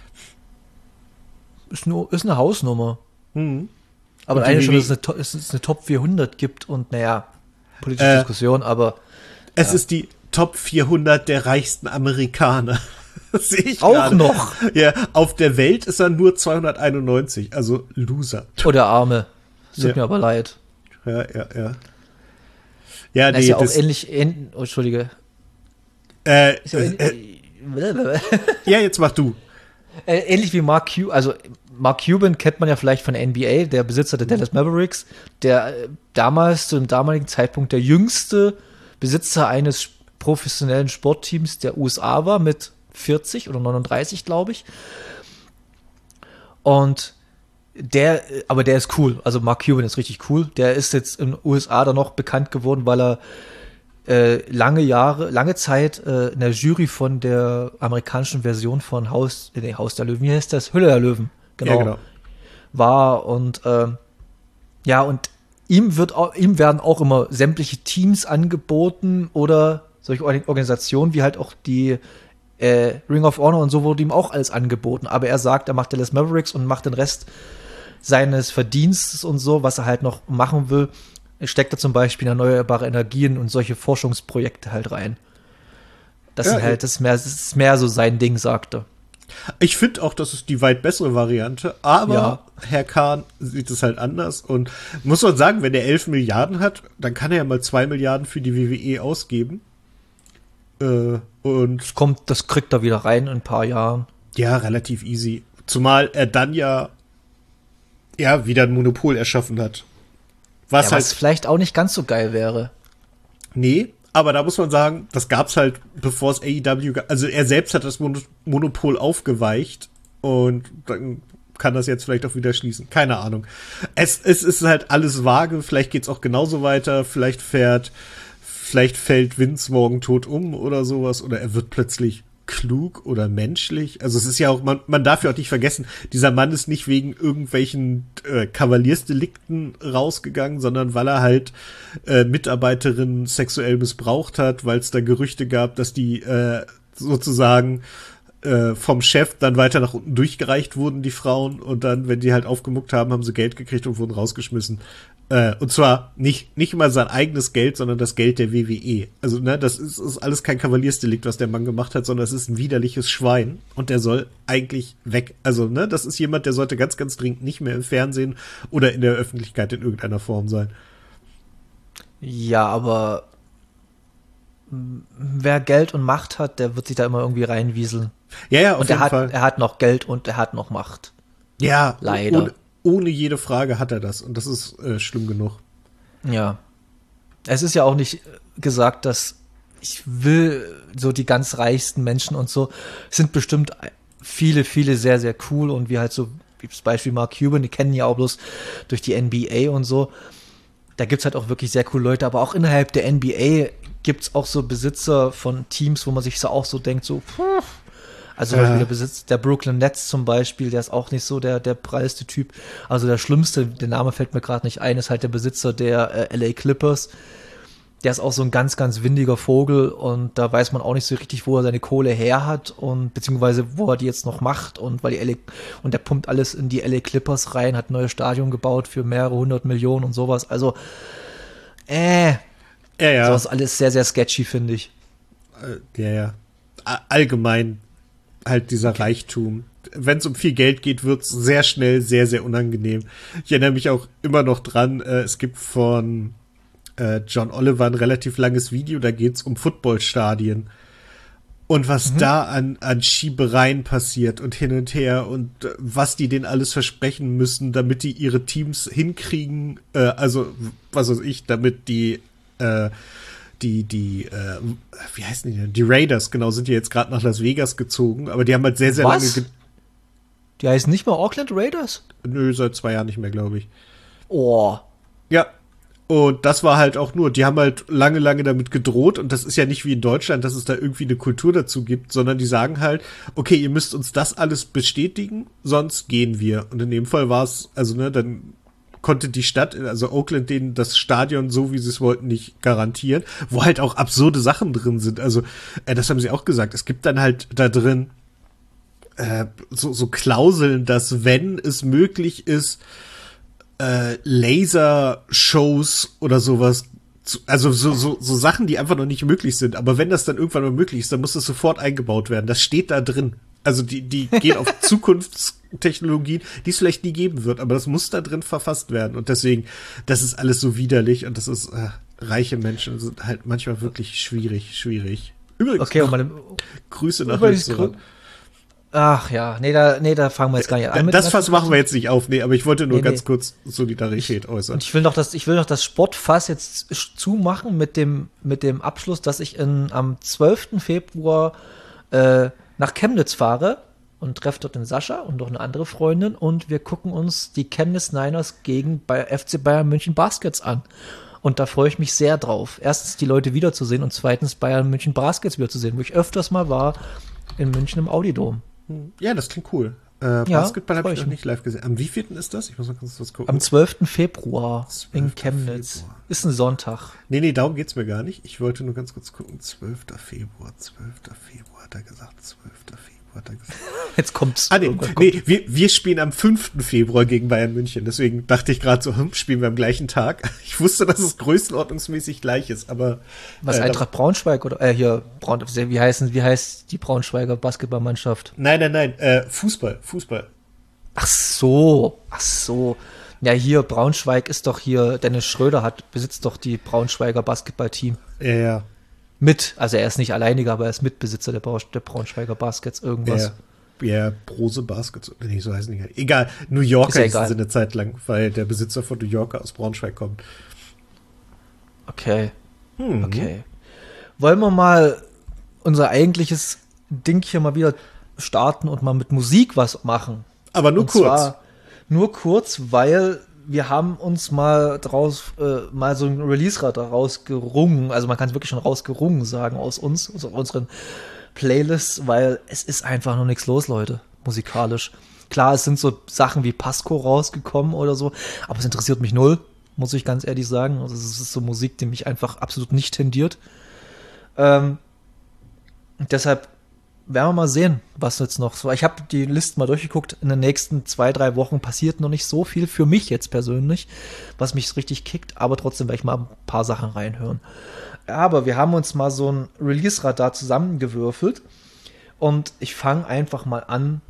Ist eine Hausnummer. Mhm. Aber eigentlich schon, dass es eine Top 400 gibt und, naja, politische Diskussion, aber. Es ist die Top 400 der reichsten Amerikaner. Das sehe ich auch grade. noch. Ja, auf der Welt ist er nur 291, also Loser. Oh, der Arme. Tut mir aber leid. Ja. Ja, nee, ist ja auch ähnlich, oh, Entschuldige. Ja, jetzt mach du. Ähnlich wie Mark Cuban, also Mark Cuban kennt man ja vielleicht von der NBA, der Besitzer der Dallas Mavericks, der damals, zu dem damaligen Zeitpunkt, der jüngste Besitzer eines professionellen Sportteams der USA war, mit 40 oder 39, glaube ich. Und der ist cool, also Mark Cuban ist richtig cool. Der ist jetzt in den USA dann noch bekannt geworden, weil er lange Zeit in der Jury von der amerikanischen Version von Haus der Löwen, wie heißt das? Höhle der Löwen, genau. War und und ihm werden auch immer sämtliche Teams angeboten oder solche Organisationen wie halt auch die Ring of Honor und so wurde ihm auch alles angeboten, aber er sagt, er macht Dallas Mavericks und macht den Rest seines Verdienstes und so, was er halt noch machen will, steckt er zum Beispiel in erneuerbare Energien und solche Forschungsprojekte halt rein. Das ist mehr so sein Ding, sagt er. Ich finde auch, das ist die weit bessere Variante, aber Herr Khan sieht es halt anders und muss man sagen, wenn er 11 Milliarden hat, dann kann er ja mal 2 Milliarden für die WWE ausgeben. Und das kriegt er wieder rein in ein paar Jahren. Ja, relativ easy. Zumal er dann ja wieder ein Monopol erschaffen hat. Was vielleicht auch nicht ganz so geil wäre. Nee, aber da muss man sagen, das gab's halt, bevor es AEW gab. Also er selbst hat das Monopol aufgeweicht und dann kann das jetzt vielleicht auch wieder schließen. Keine Ahnung. Es ist halt alles vage. Vielleicht geht's auch genauso weiter. Vielleicht fällt Vince morgen tot um oder sowas. Oder er wird plötzlich klug oder menschlich. Also es ist ja auch, man darf ja auch nicht vergessen, dieser Mann ist nicht wegen irgendwelchen Kavaliersdelikten rausgegangen, sondern weil er halt Mitarbeiterinnen sexuell missbraucht hat, weil es da Gerüchte gab, dass die sozusagen vom Chef dann weiter nach unten durchgereicht wurden, die Frauen, und dann, wenn die halt aufgemuckt haben, haben sie Geld gekriegt und wurden rausgeschmissen. Und zwar nicht mal sein eigenes Geld, sondern das Geld der WWE. Also, ne, das ist alles kein Kavaliersdelikt, was der Mann gemacht hat, sondern es ist ein widerliches Schwein und der soll eigentlich weg. Also, ne, das ist jemand, der sollte ganz, ganz dringend nicht mehr im Fernsehen oder in der Öffentlichkeit in irgendeiner Form sein. Ja, aber wer Geld und Macht hat, der wird sich da immer irgendwie reinwieseln. Ja, auf jeden Fall. Er hat noch Geld und er hat noch Macht. Ja, leider. Ohne jede Frage hat er das und das ist schlimm genug. Ja. Es ist ja auch nicht gesagt, dass ich will so die ganz reichsten Menschen und so sind bestimmt viele, viele sehr, sehr cool und wie halt so, wie das Beispiel Mark Cuban, die kennen ja auch bloß durch die NBA und so. Da gibt's halt auch wirklich sehr coole Leute, aber auch innerhalb der NBA gibt's auch so Besitzer von Teams, wo man sich so auch so denkt, so, also zum Beispiel der Besitzer der Brooklyn Nets zum Beispiel, der ist auch nicht so der prallste Typ. Also der schlimmste, der Name fällt mir gerade nicht ein, ist halt der Besitzer der LA Clippers. Der ist auch so ein ganz, ganz windiger Vogel und da weiß man auch nicht so richtig, wo er seine Kohle her hat und beziehungsweise wo er die jetzt noch macht und weil und der pumpt alles in die LA Clippers rein, hat ein neues Stadion gebaut für mehrere 100 Millionen und sowas. Also, sowas alles sehr, sehr sketchy, finde ich. Allgemein halt dieser Reichtum. Wenn es um viel Geld geht, wird es sehr schnell sehr, sehr unangenehm. Ich erinnere mich auch immer noch dran, es gibt von John Oliver ein relativ langes Video, da geht's um Footballstadien. Und was da an Schiebereien passiert und hin und her und was die denen alles versprechen müssen, damit die ihre Teams hinkriegen, also, was weiß ich, damit wie heißen die denn? Die Raiders, genau, sind ja jetzt gerade nach Las Vegas gezogen, aber die haben halt sehr, sehr lange Die heißen nicht mal Oakland Raiders? Nö, seit 2 Jahren nicht mehr, glaube ich. Oh. Ja. Und das war halt auch nur, die haben halt lange, lange damit gedroht und das ist ja nicht wie in Deutschland, dass es da irgendwie eine Kultur dazu gibt, sondern die sagen halt, okay, ihr müsst uns das alles bestätigen, sonst gehen wir. Und in dem Fall war es, also ne, dann konnte die Stadt, also Oakland, denen das Stadion so, wie sie es wollten, nicht garantieren, wo halt auch absurde Sachen drin sind. Also, das haben sie auch gesagt, es gibt dann halt da drin so Klauseln, dass wenn es möglich ist, Lasershows oder sowas, also so Sachen, die einfach noch nicht möglich sind. Aber wenn das dann irgendwann mal möglich ist, dann muss das sofort eingebaut werden. Das steht da drin. Also die gehen auf Zukunftstechnologien, die es vielleicht nie geben wird, aber das muss da drin verfasst werden. Und deswegen, das ist alles so widerlich und das ist, reiche Menschen sind halt manchmal wirklich schwierig. Übrigens, okay, Grüße nach Österreich. Ach ja, nee, da fangen wir jetzt gar nicht an. Das Fass machen wir jetzt nicht auf, aber ich wollte nur ganz kurz Solidarität äußern. Und ich will noch das Sportfass jetzt zumachen mit dem Abschluss, dass ich am 12. Februar nach Chemnitz fahre und treffe dort den Sascha und noch eine andere Freundin und wir gucken uns die Chemnitz Niners gegen FC Bayern München Baskets an. Und da freue ich mich sehr drauf. Erstens die Leute wiederzusehen und zweitens Bayern München Baskets wiederzusehen, wo ich öfters mal war in München im Audi-Dom. Ja, das klingt cool. Basketball habe ich noch nicht live gesehen. Am wievielten ist das? Ich muss mal kurz was gucken. Am 12. Februar in Chemnitz. Ist ein Sonntag. Nee, darum geht's mir gar nicht. Ich wollte nur ganz kurz gucken. 12. Februar hat er gesagt. 12. Februar hat er gesagt. Jetzt kommt's. Wir spielen am 5. Februar gegen Bayern München. Deswegen dachte ich gerade so, spielen wir am gleichen Tag. Ich wusste, dass es größenordnungsmäßig gleich ist, aber. Was, Eintracht Braunschweig oder, wie heißt die Braunschweiger Basketballmannschaft? Nein, Fußball. Ach so. Ja, hier, Braunschweig ist doch hier, Dennis Schröder besitzt doch die Braunschweiger Basketballteam. Ja. Also er ist nicht alleiniger, aber er ist Mitbesitzer der Braunschweiger Baskets, irgendwas. Ja, Brose Baskets, nee, so heißen die gar nicht. Egal, New Yorker ist sie eine Zeit lang, weil der Besitzer von New Yorker aus Braunschweig kommt. Okay. Okay. Wollen wir mal unser eigentliches Ding hier mal wieder starten und mal mit Musik was machen? Aber nur kurz. Nur kurz, weil wir haben uns mal so ein Release-Rad daraus gerungen, also man kann es wirklich schon rausgerungen sagen aus unseren Playlists, weil es ist einfach noch nichts los, Leute, musikalisch. Klar, es sind so Sachen wie Pasco rausgekommen oder so, aber es interessiert mich null, muss ich ganz ehrlich sagen. Also es ist so Musik, die mich einfach absolut nicht tendiert. Deshalb werden wir mal sehen, was jetzt noch so. Ich habe die Liste mal durchgeguckt. In den nächsten 2-3 Wochen passiert noch nicht so viel für mich jetzt persönlich, was mich richtig kickt. Aber trotzdem werde ich mal ein paar Sachen reinhören. Aber wir haben uns mal so ein Release-Radar zusammengewürfelt. Und ich fange einfach mal an,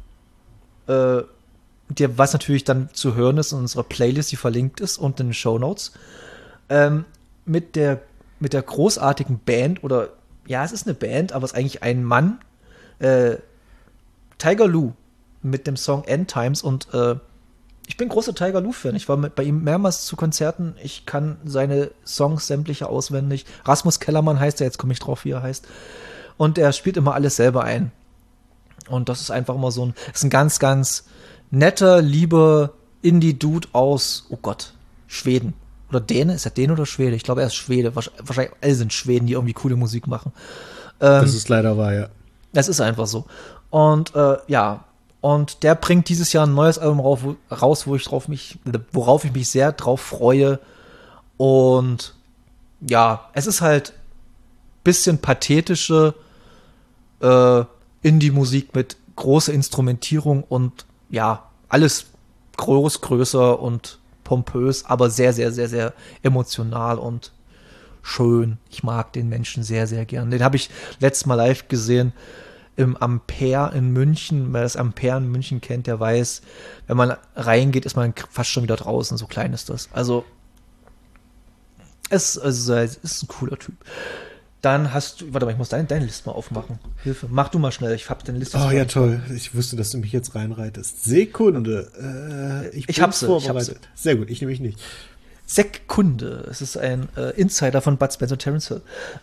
was natürlich dann zu hören ist in unserer Playlist, die verlinkt ist und in den Shownotes. Mit der großartigen Band, oder ja, es ist eine Band, aber es ist eigentlich ein Mann, Tiger Lou mit dem Song End Times und ich bin großer Tiger Lou-Fan. Ich war bei ihm mehrmals zu Konzerten. Ich kann seine Songs sämtliche auswendig. Rasmus Kellermann heißt er, jetzt komme ich drauf, wie er heißt. Und er spielt immer alles selber ein. Und das ist einfach immer ist ein ganz, ganz netter, lieber Indie-Dude aus, oh Gott, Schweden. Oder Däne? Ist er Däne oder Schwede? Ich glaube, er ist Schwede. Wahrscheinlich alle sind Schweden, die irgendwie coole Musik machen. Das ist leider wahr, ja. Das ist einfach so. Und und der bringt dieses Jahr ein neues Album raus, worauf ich mich sehr drauf freue. Und ja, es ist halt bisschen pathetische Indie-Musik mit großer Instrumentierung und ja, alles größer und pompös, aber sehr, sehr, sehr, sehr emotional und schön. Ich mag den Menschen sehr, sehr gern. Den habe ich letztes Mal live gesehen im Ampere in München. Wer das Ampere in München kennt, der weiß, wenn man reingeht, ist man fast schon wieder draußen. So klein ist das. Also Es ist ein cooler Typ. Dann hast du, warte mal, ich muss deine Liste mal aufmachen. Hilfe, mach du mal schnell, ich hab deine Liste. Oh ja, toll. Ich wusste, dass du mich jetzt reinreitest. Sekunde. Ich hab sie. Sehr gut, ich nehme mich nicht. Sekunde. Es ist ein Insider von Bud Spencer und Terence Hill.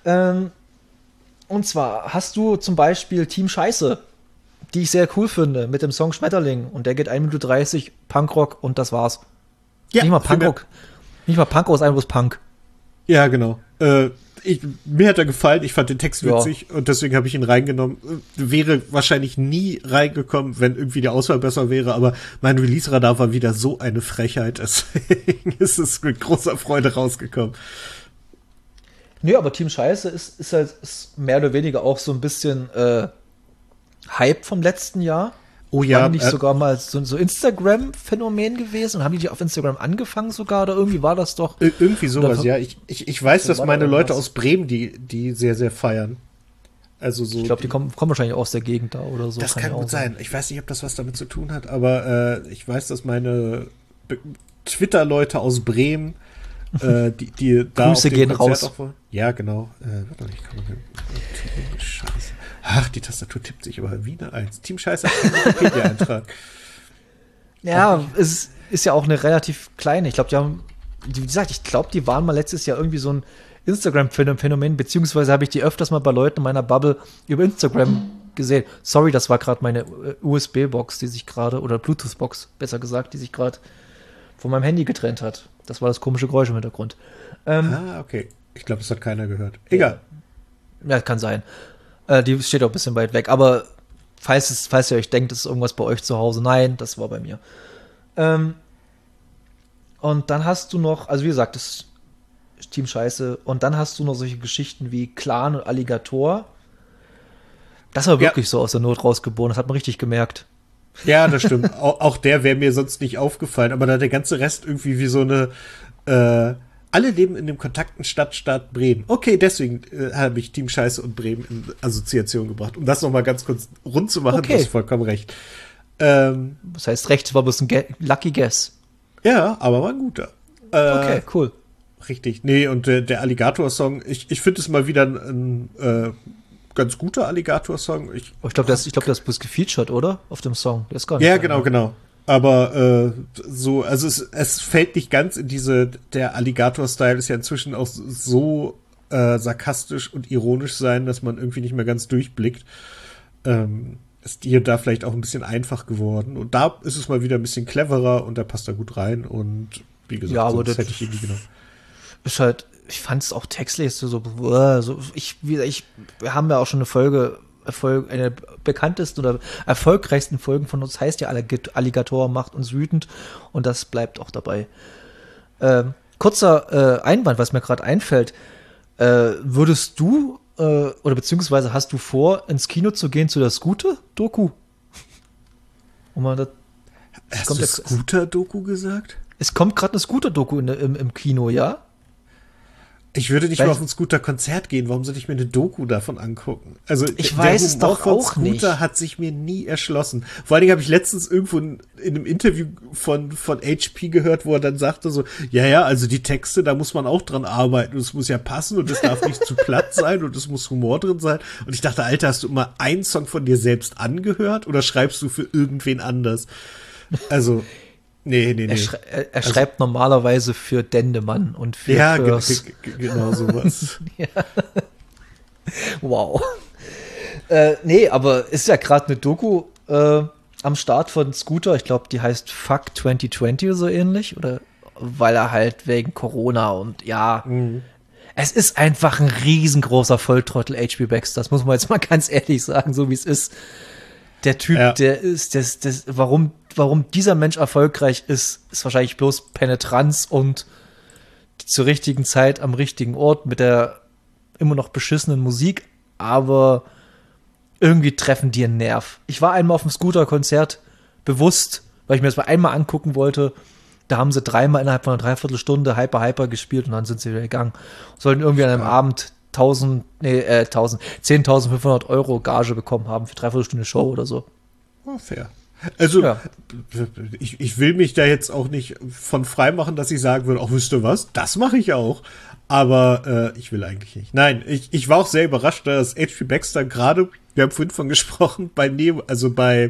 Und zwar hast du zum Beispiel Team Scheiße, die ich sehr cool finde, mit dem Song Schmetterling. Und der geht 1 Minute 30, Punkrock und das war's. Ja, nicht mal Punkrock. Nicht mal Punkrock, ist einfach bloß Punk. Ja, genau. Mir hat er gefallen, ich fand den Text witzig und deswegen habe ich ihn reingenommen. Wäre wahrscheinlich nie reingekommen, wenn irgendwie die Auswahl besser wäre, aber mein Release-Radar war wieder so eine Frechheit, deswegen ist es mit großer Freude rausgekommen. Nö, aber Team Scheiße ist mehr oder weniger auch so ein bisschen Hype vom letzten Jahr. Oh ja. War die nicht sogar mal so Instagram-Phänomen gewesen? Und haben die auf Instagram angefangen sogar? Oder irgendwie war das doch? Irgendwie sowas, ja. Ich weiß, dass meine Leute aus Bremen die sehr, sehr feiern. Also so. Ich glaube, die kommen wahrscheinlich aus der Gegend da oder so. Das kann gut sein. Ich weiß nicht, ob das was damit zu tun hat, aber ich weiß, dass meine Twitter-Leute aus Bremen, die da Grüße gehen raus. Auch wollen. Ja, genau. Warte mal, ich kann mal Scheiße. Ach, die Tastatur tippt sich aber wie eine Eins. Team Scheiße hat keinen Wikipedia-Eintrag. Ja, es ist ja auch eine relativ kleine. Ich glaube, wie gesagt, die waren mal letztes Jahr irgendwie so ein Instagram-Phänomen, beziehungsweise habe ich die öfters mal bei Leuten in meiner Bubble über Instagram gesehen. Sorry, das war gerade meine USB-Box, die sich gerade, oder Bluetooth-Box, besser gesagt, die sich gerade von meinem Handy getrennt hat. Das war das komische Geräusch im Hintergrund. Okay. Ich glaube, das hat keiner gehört. Egal. Ja, kann sein. Die steht auch ein bisschen weit weg. Aber falls ihr euch denkt, es ist irgendwas bei euch zu Hause, nein, das war bei mir. Und dann hast du noch, also wie gesagt, das Team Scheiße. Und dann hast du noch solche Geschichten wie Clan und Alligator. Das war wirklich so aus der Not rausgeboren. Das hat man richtig gemerkt. Ja, das stimmt. Auch der wäre mir sonst nicht aufgefallen. Aber da der ganze Rest irgendwie wie so eine alle leben in dem Kontakten Stadt Bremen. Okay, deswegen habe ich Team Scheiße und Bremen in Assoziation gebracht. Um das nochmal ganz kurz rund zu machen, du hast vollkommen recht. Das heißt, rechts war bloß ein Lucky Guess. Ja, aber war ein guter. Okay, cool. Richtig. Nee, und der Alligator-Song, ich finde es mal wieder ein ganz guter Alligator-Song. Ich glaube, der ist bloß gefeatured, oder? Auf dem Song. Der ist gar nicht. Ja, genau. Aber so, also es fällt nicht ganz in der Alligator-Style ist ja inzwischen auch so sarkastisch und ironisch sein, dass man irgendwie nicht mehr ganz durchblickt. Ist hier da vielleicht auch ein bisschen einfach geworden. Und da ist es mal wieder ein bisschen cleverer und da passt er gut rein. Und wie gesagt, ja, aber das hätte ich irgendwie genommen. Ist halt, ich fand es auch textlich so wir haben ja auch schon eine der bekanntesten oder erfolgreichsten Folgen von uns heißt ja Alligator macht uns wütend und das bleibt auch dabei. Kurzer Einwand, was mir gerade einfällt. Würdest du oder beziehungsweise hast du vor, ins Kino zu gehen zu der Scooter-Doku? Hast du Scooter-Doku gesagt? Es kommt gerade eine Scooter-Doku im Kino, ja? Ich würde nicht mal auf ein Scooter-Konzert gehen. Warum sollte ich mir eine Doku davon angucken? Also ich weiß es doch auch Scooter nicht. Hat sich mir nie erschlossen. Vor allen Dingen habe ich letztens irgendwo in einem Interview von HP gehört, wo er dann sagte so, ja, also die Texte, da muss man auch dran arbeiten und es muss ja passen und es darf nicht zu platt sein und es muss Humor drin sein. Und ich dachte, Alter, hast du immer einen Song von dir selbst angehört oder schreibst du für irgendwen anders? Also Nee. Er schreibt normalerweise für Dendemann und für genau sowas. Ja. Wow. Nee, aber ist ja gerade eine Doku am Start von Scooter. Ich glaube, die heißt Fuck 2020 oder so ähnlich. Oder weil er halt wegen Corona und es ist einfach ein riesengroßer Volltrottel H.P. Baxter. Das muss man jetzt mal ganz ehrlich sagen, so wie es ist. Der Typ, der ist, warum dieser Mensch erfolgreich ist wahrscheinlich bloß Penetranz und zur richtigen Zeit am richtigen Ort mit der immer noch beschissenen Musik, aber irgendwie treffen die einen Nerv. Ich war einmal auf dem Scooter-Konzert, bewusst, weil ich mir das mal einmal angucken wollte. Da haben sie dreimal innerhalb von einer Dreiviertelstunde Hyper gespielt und dann sind sie wieder gegangen. Sollten irgendwie an einem Abend 10.500 € Gage bekommen haben für 3/4 Stunde Show oder so. Oh, fair. Also, Ja. ich will mich da jetzt auch nicht von frei machen, dass ich sagen würde, ach, wisst ihr was, das mache ich auch. Aber ich will eigentlich nicht. Nein, ich war auch sehr überrascht, dass H.P. Baxter gerade, wir haben vorhin von gesprochen, bei Neo, also beim,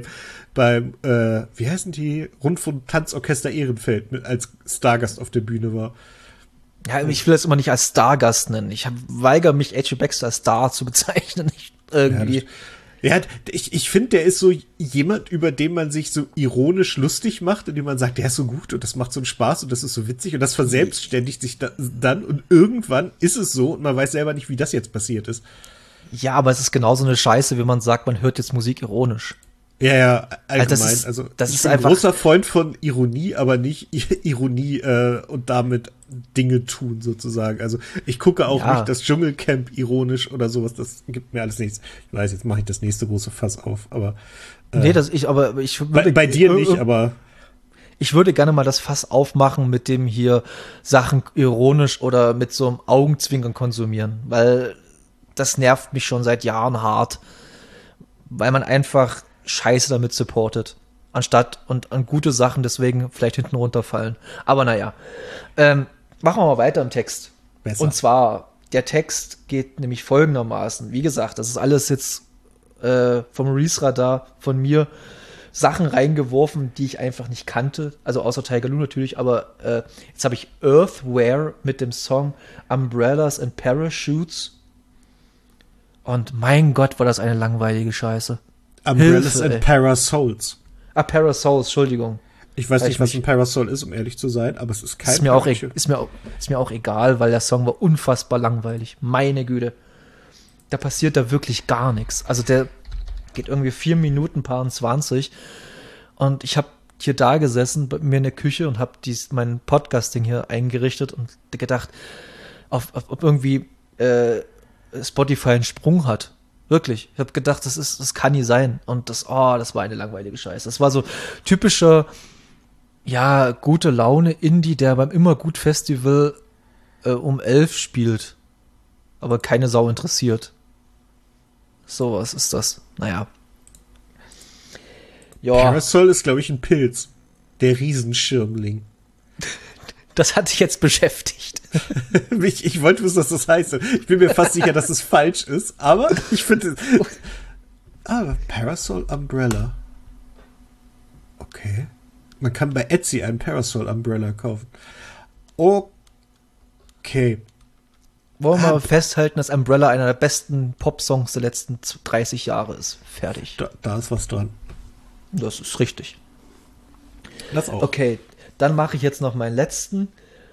wie heißen die, Rundfunk-Tanzorchester Ehrenfeld als Stargast auf der Bühne war. Ja, ich will das immer nicht als Stargast nennen. Ich weigere mich, H.P. Baxter als Star zu bezeichnen. Irgendwie. Ja, ich finde, der ist so jemand, über den man sich so ironisch lustig macht, indem man sagt, der ist so gut und das macht so einen Spaß und das ist so witzig und das verselbstständigt sich dann und irgendwann ist es so und man weiß selber nicht, wie das jetzt passiert ist. Ja, aber es ist genauso eine Scheiße, wie man sagt, man hört jetzt Musik ironisch. Ja, allgemein. Das ich ist bin einfach ein großer Freund von Ironie, aber nicht Ironie und damit Dinge tun sozusagen. Also ich gucke auch nicht das Dschungelcamp ironisch oder sowas, das gibt mir alles nichts. Ich weiß, jetzt mache ich das nächste große Fass auf, aber nee, ich würde bei dir nicht, aber ich würde gerne mal das Fass aufmachen mit dem hier Sachen ironisch oder mit so einem Augenzwinkern konsumieren, weil das nervt mich schon seit Jahren hart, weil man einfach Scheiße damit supportet, anstatt und an gute Sachen deswegen vielleicht hinten runterfallen. Aber naja, machen wir mal weiter im Text. Besser. Und zwar, der Text geht nämlich folgendermaßen. Wie gesagt, das ist alles jetzt vom Release-Radar von mir Sachen reingeworfen, die ich einfach nicht kannte. Also außer Tiger Lou natürlich, aber jetzt habe ich Earthware mit dem Song Umbrellas and Parachutes. Und mein Gott, war das eine langweilige Scheiße. Umbrellas Hilfe, and Parasols. Parasols, Entschuldigung. Ich weiß nicht, was ein Parasol ist, um ehrlich zu sein, aber es ist kein ist mir auch egal, weil der Song war unfassbar langweilig. Meine Güte. Da passiert da wirklich gar nichts. Also der geht irgendwie 4 Minuten, paar 20. Und ich habe hier da gesessen bei mir in der Küche und habe mein Podcasting hier eingerichtet und gedacht, ob irgendwie Spotify einen Sprung hat. Wirklich. Ich habe gedacht, das kann nie sein. Und das war eine langweilige Scheiße. Das war so typischer, ja, gute Laune Indie, der beim Immergut-Festival um 11 spielt. Aber keine Sau interessiert. So was ist das. Naja. Ja. Parasol ist, glaube ich, ein Pilz. Der Riesenschirmling. Das hat dich jetzt beschäftigt. Ich wollte wissen, was das heißt. Ich bin mir fast sicher, dass es falsch ist, aber ich finde. Parasol Umbrella. Okay. Man kann bei Etsy einen Parasol Umbrella kaufen. Okay. Wollen wir mal festhalten, dass Umbrella einer der besten Pop-Songs der letzten 30 Jahre ist. Fertig. Da ist was dran. Das ist richtig. Das auch. Okay, dann mache ich jetzt noch meinen letzten.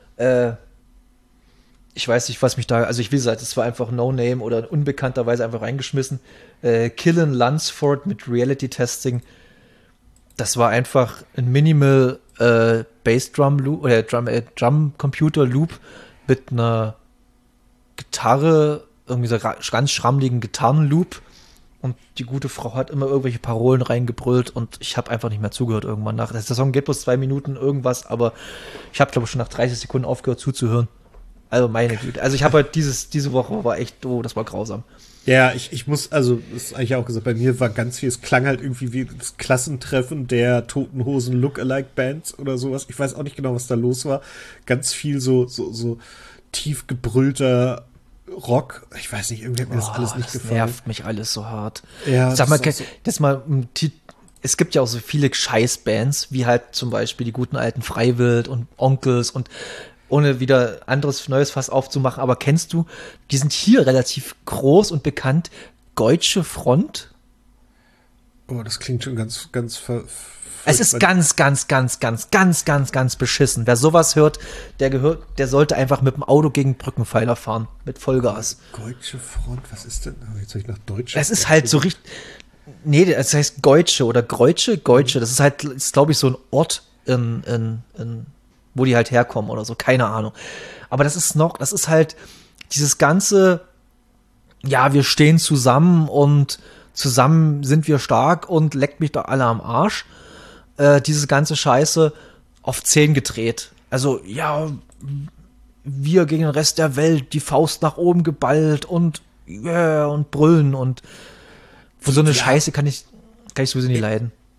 Ich weiß nicht, was mich da, also wie gesagt, es war einfach No-Name oder unbekannterweise einfach reingeschmissen. Killen Lunsford mit Reality Testing. Das war einfach ein Minimal Bassdrum Loop oder Drum Computer Loop mit einer Gitarre, irgendwie so ganz schrammligen Gitarrenloop. Und die gute Frau hat immer irgendwelche Parolen reingebrüllt und ich habe einfach nicht mehr zugehört irgendwann nach. Der Song geht bloß 2 Minuten irgendwas, aber ich habe, glaube ich, schon nach 30 Sekunden aufgehört zuzuhören. Also meine Güte. Also ich habe halt diese Woche war echt, das war grausam. Ja, ich muss, also, das ist eigentlich auch gesagt, bei mir war ganz viel, es klang halt irgendwie wie das Klassentreffen der Toten Hosen Look-alike-Bands oder sowas. Ich weiß auch nicht genau, was da los war. Ganz viel so tief gebrüllter Rock. Ich weiß nicht, irgendwie hat mir das alles nicht gefallen. Das nervt mich alles so hart. Ja, sag mal, es gibt ja auch so viele Scheißbands, wie halt zum Beispiel die guten alten Freiwild und Onkels und ohne wieder anderes neues Fass aufzumachen, aber kennst du, die sind hier relativ groß und bekannt, Deutsche Front? Oh, das klingt schon ganz es ist ganz beschissen. Wer sowas hört, der sollte einfach mit dem Auto gegen Brückenpfeiler fahren, mit Vollgas. Deutsche Front, was ist denn? Jetzt soll ich nach Deutsch. Es ist halt so richtig, nee, das heißt Geutsche oder Greutsche. Das ist halt, glaube ich, so ein Ort wo die halt herkommen oder so, keine Ahnung. Aber das ist halt dieses ganze, ja, wir stehen zusammen und zusammen sind wir stark und leckt mich doch alle am Arsch. Diese ganze Scheiße auf 10 gedreht. Also, ja, wir gegen den Rest der Welt, die Faust nach oben geballt und brüllen und so eine Scheiße kann ich sowieso nicht leiden.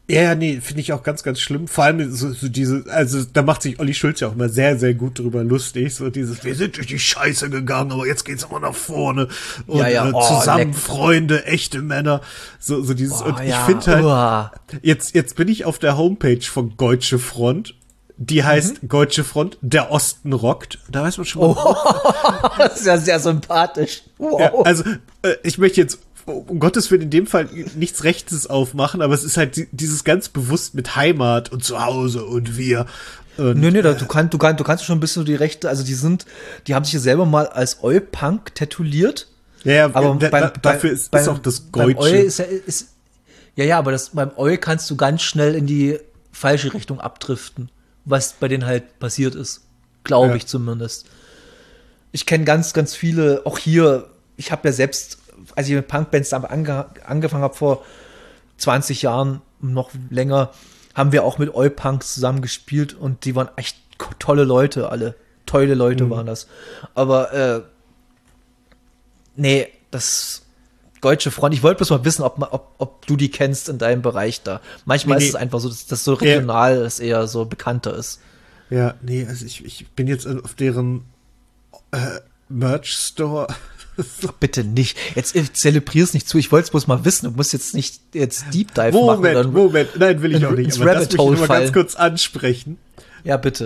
Ja, nee, finde ich auch ganz, ganz schlimm. Vor allem so diese, also da macht sich Olli Schulz ja auch immer sehr, sehr gut drüber lustig. So dieses, wir sind durch die Scheiße gegangen, aber jetzt geht's immer nach vorne. Und zusammen Freunde, echte Männer. So dieses, und ich finde halt, jetzt bin ich auf der Homepage von Deutsche Front. Die heißt Deutsche Front, der Osten rockt. Da weiß man schon mal. Das ist ja sehr sympathisch. Wow. Ja, also, ich möchte jetzt um Gottes Willen in dem Fall nichts Rechtes aufmachen, aber es ist halt dieses ganz bewusst mit Heimat und Zuhause und wir. Und, nee, du kannst schon ein bisschen die Rechte, also die haben sich ja selber mal als Oi-Punk tätowiert. Ja, aber dafür ist auch das Deutsche. Aber beim Oi kannst du ganz schnell in die falsche Richtung abdriften, was bei denen halt passiert ist. Glaube ich zumindest. Ich kenne ganz, ganz viele, auch hier, ich habe ja selbst, als ich mit Punkbands angefangen habe vor 20 Jahren, noch länger, haben wir auch mit Oi-Punks zusammen gespielt und die waren echt tolle Leute, alle. Tolle Leute waren das. Aber nee, das Deutsche Front, ich wollte bloß mal wissen, ob du die kennst in deinem Bereich da. Manchmal ist es einfach so, dass das so regional das eher so bekannter ist. Ja, nee, also ich bin jetzt auf deren Merch-Store. Ach, bitte nicht. Jetzt zelebrier's nicht zu. Ich wollte es bloß mal wissen. Du musst jetzt nicht Deep Dive machen. Moment. Nein, will ich auch nicht. Aber das möchte ich nur mal ganz kurz ansprechen. Ja, bitte.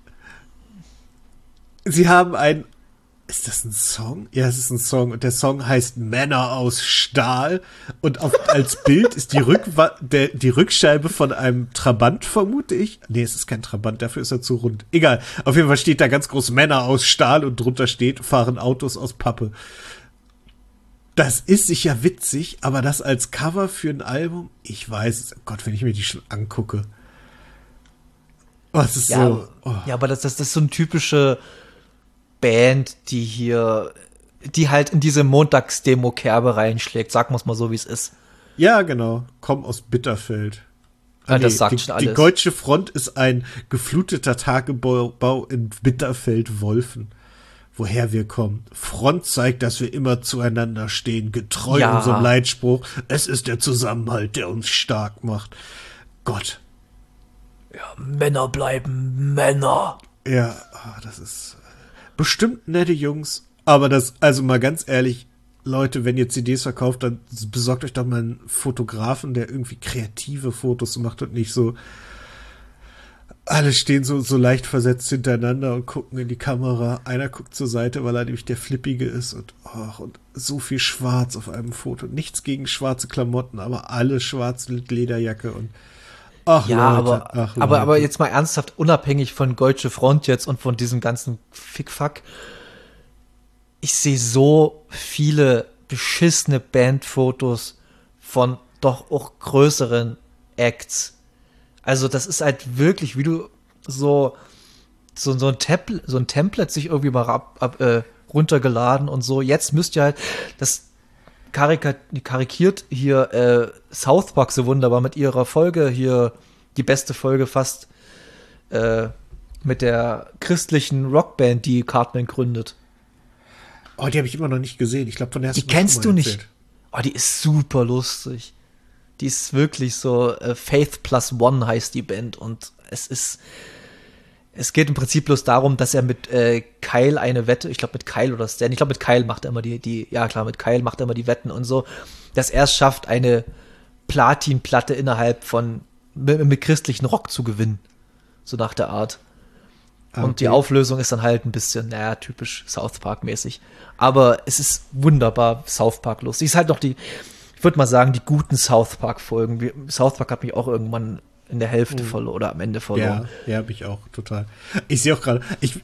Sie haben ist das ein Song? Ja, es ist ein Song. Und der Song heißt Männer aus Stahl. Und als Bild ist die Rückscheibe von einem Trabant, vermute ich. Nee, es ist kein Trabant, dafür ist er zu rund. Egal. Auf jeden Fall steht da ganz groß Männer aus Stahl und drunter steht, fahren Autos aus Pappe. Das ist sicher witzig, aber das als Cover für ein Album, ich weiß es. Oh Gott, wenn ich mir die schon angucke. Oh, es ist so. Oh. Ja, aber das ist so eine typische Band, die halt in diese Montagsdemo-Kerbe reinschlägt. Sagen wir es mal so, wie es ist. Ja, genau. Komm aus Bitterfeld. Das sagt schon alles. Die Deutsche Front ist ein gefluteter Tagebau in Bitterfeld-Wolfen. Woher wir kommen. Front zeigt, dass wir immer zueinander stehen, getreu unserem Leitspruch. Es ist der Zusammenhalt, der uns stark macht. Gott. Ja, Männer bleiben Männer. Ja, das ist bestimmt nette Jungs, aber also mal ganz ehrlich, Leute, wenn ihr CDs verkauft, dann besorgt euch doch mal einen Fotografen, der irgendwie kreative Fotos macht und nicht so, alle stehen so leicht versetzt hintereinander und gucken in die Kamera. Einer guckt zur Seite, weil er nämlich der Flippige ist und so viel Schwarz auf einem Foto. Nichts gegen schwarze Klamotten, aber alle schwarz mit Lederjacke und aber jetzt mal ernsthaft, unabhängig von Deutsche Front jetzt und von diesem ganzen Fickfuck, ich sehe so viele beschissene Bandfotos von doch auch größeren Acts. Also das ist halt wirklich, wie du so ein Template sich irgendwie mal runtergeladen und so. Jetzt müsst ihr halt das karikiert hier South Park so wunderbar mit ihrer Folge hier, die beste Folge fast, mit der christlichen Rockband, die Cartman gründet. Oh, die habe ich immer noch nicht gesehen. Ich glaube, von der hast du kennst du nicht. Oh, die ist super lustig. Die ist wirklich so, Faith Plus One heißt die Band und es geht im Prinzip bloß darum, dass er mit Kyle eine Wette, ich glaube mit Kyle oder Stan, ich glaube mit Kyle macht er immer mit Kyle macht er immer die Wetten und so, dass er es schafft, eine Platinplatte innerhalb von mit christlichen Rock zu gewinnen. So nach der Art. Okay. Und die Auflösung ist dann halt ein bisschen, typisch South Park-mäßig. Aber es ist wunderbar South Park lustig. Ist halt noch ich würde mal sagen, die guten South Park-Folgen. South Park hat mich auch irgendwann in der Hälfte verloren oder am Ende verloren. Ja, habe ich auch total. Ich sehe auch gerade,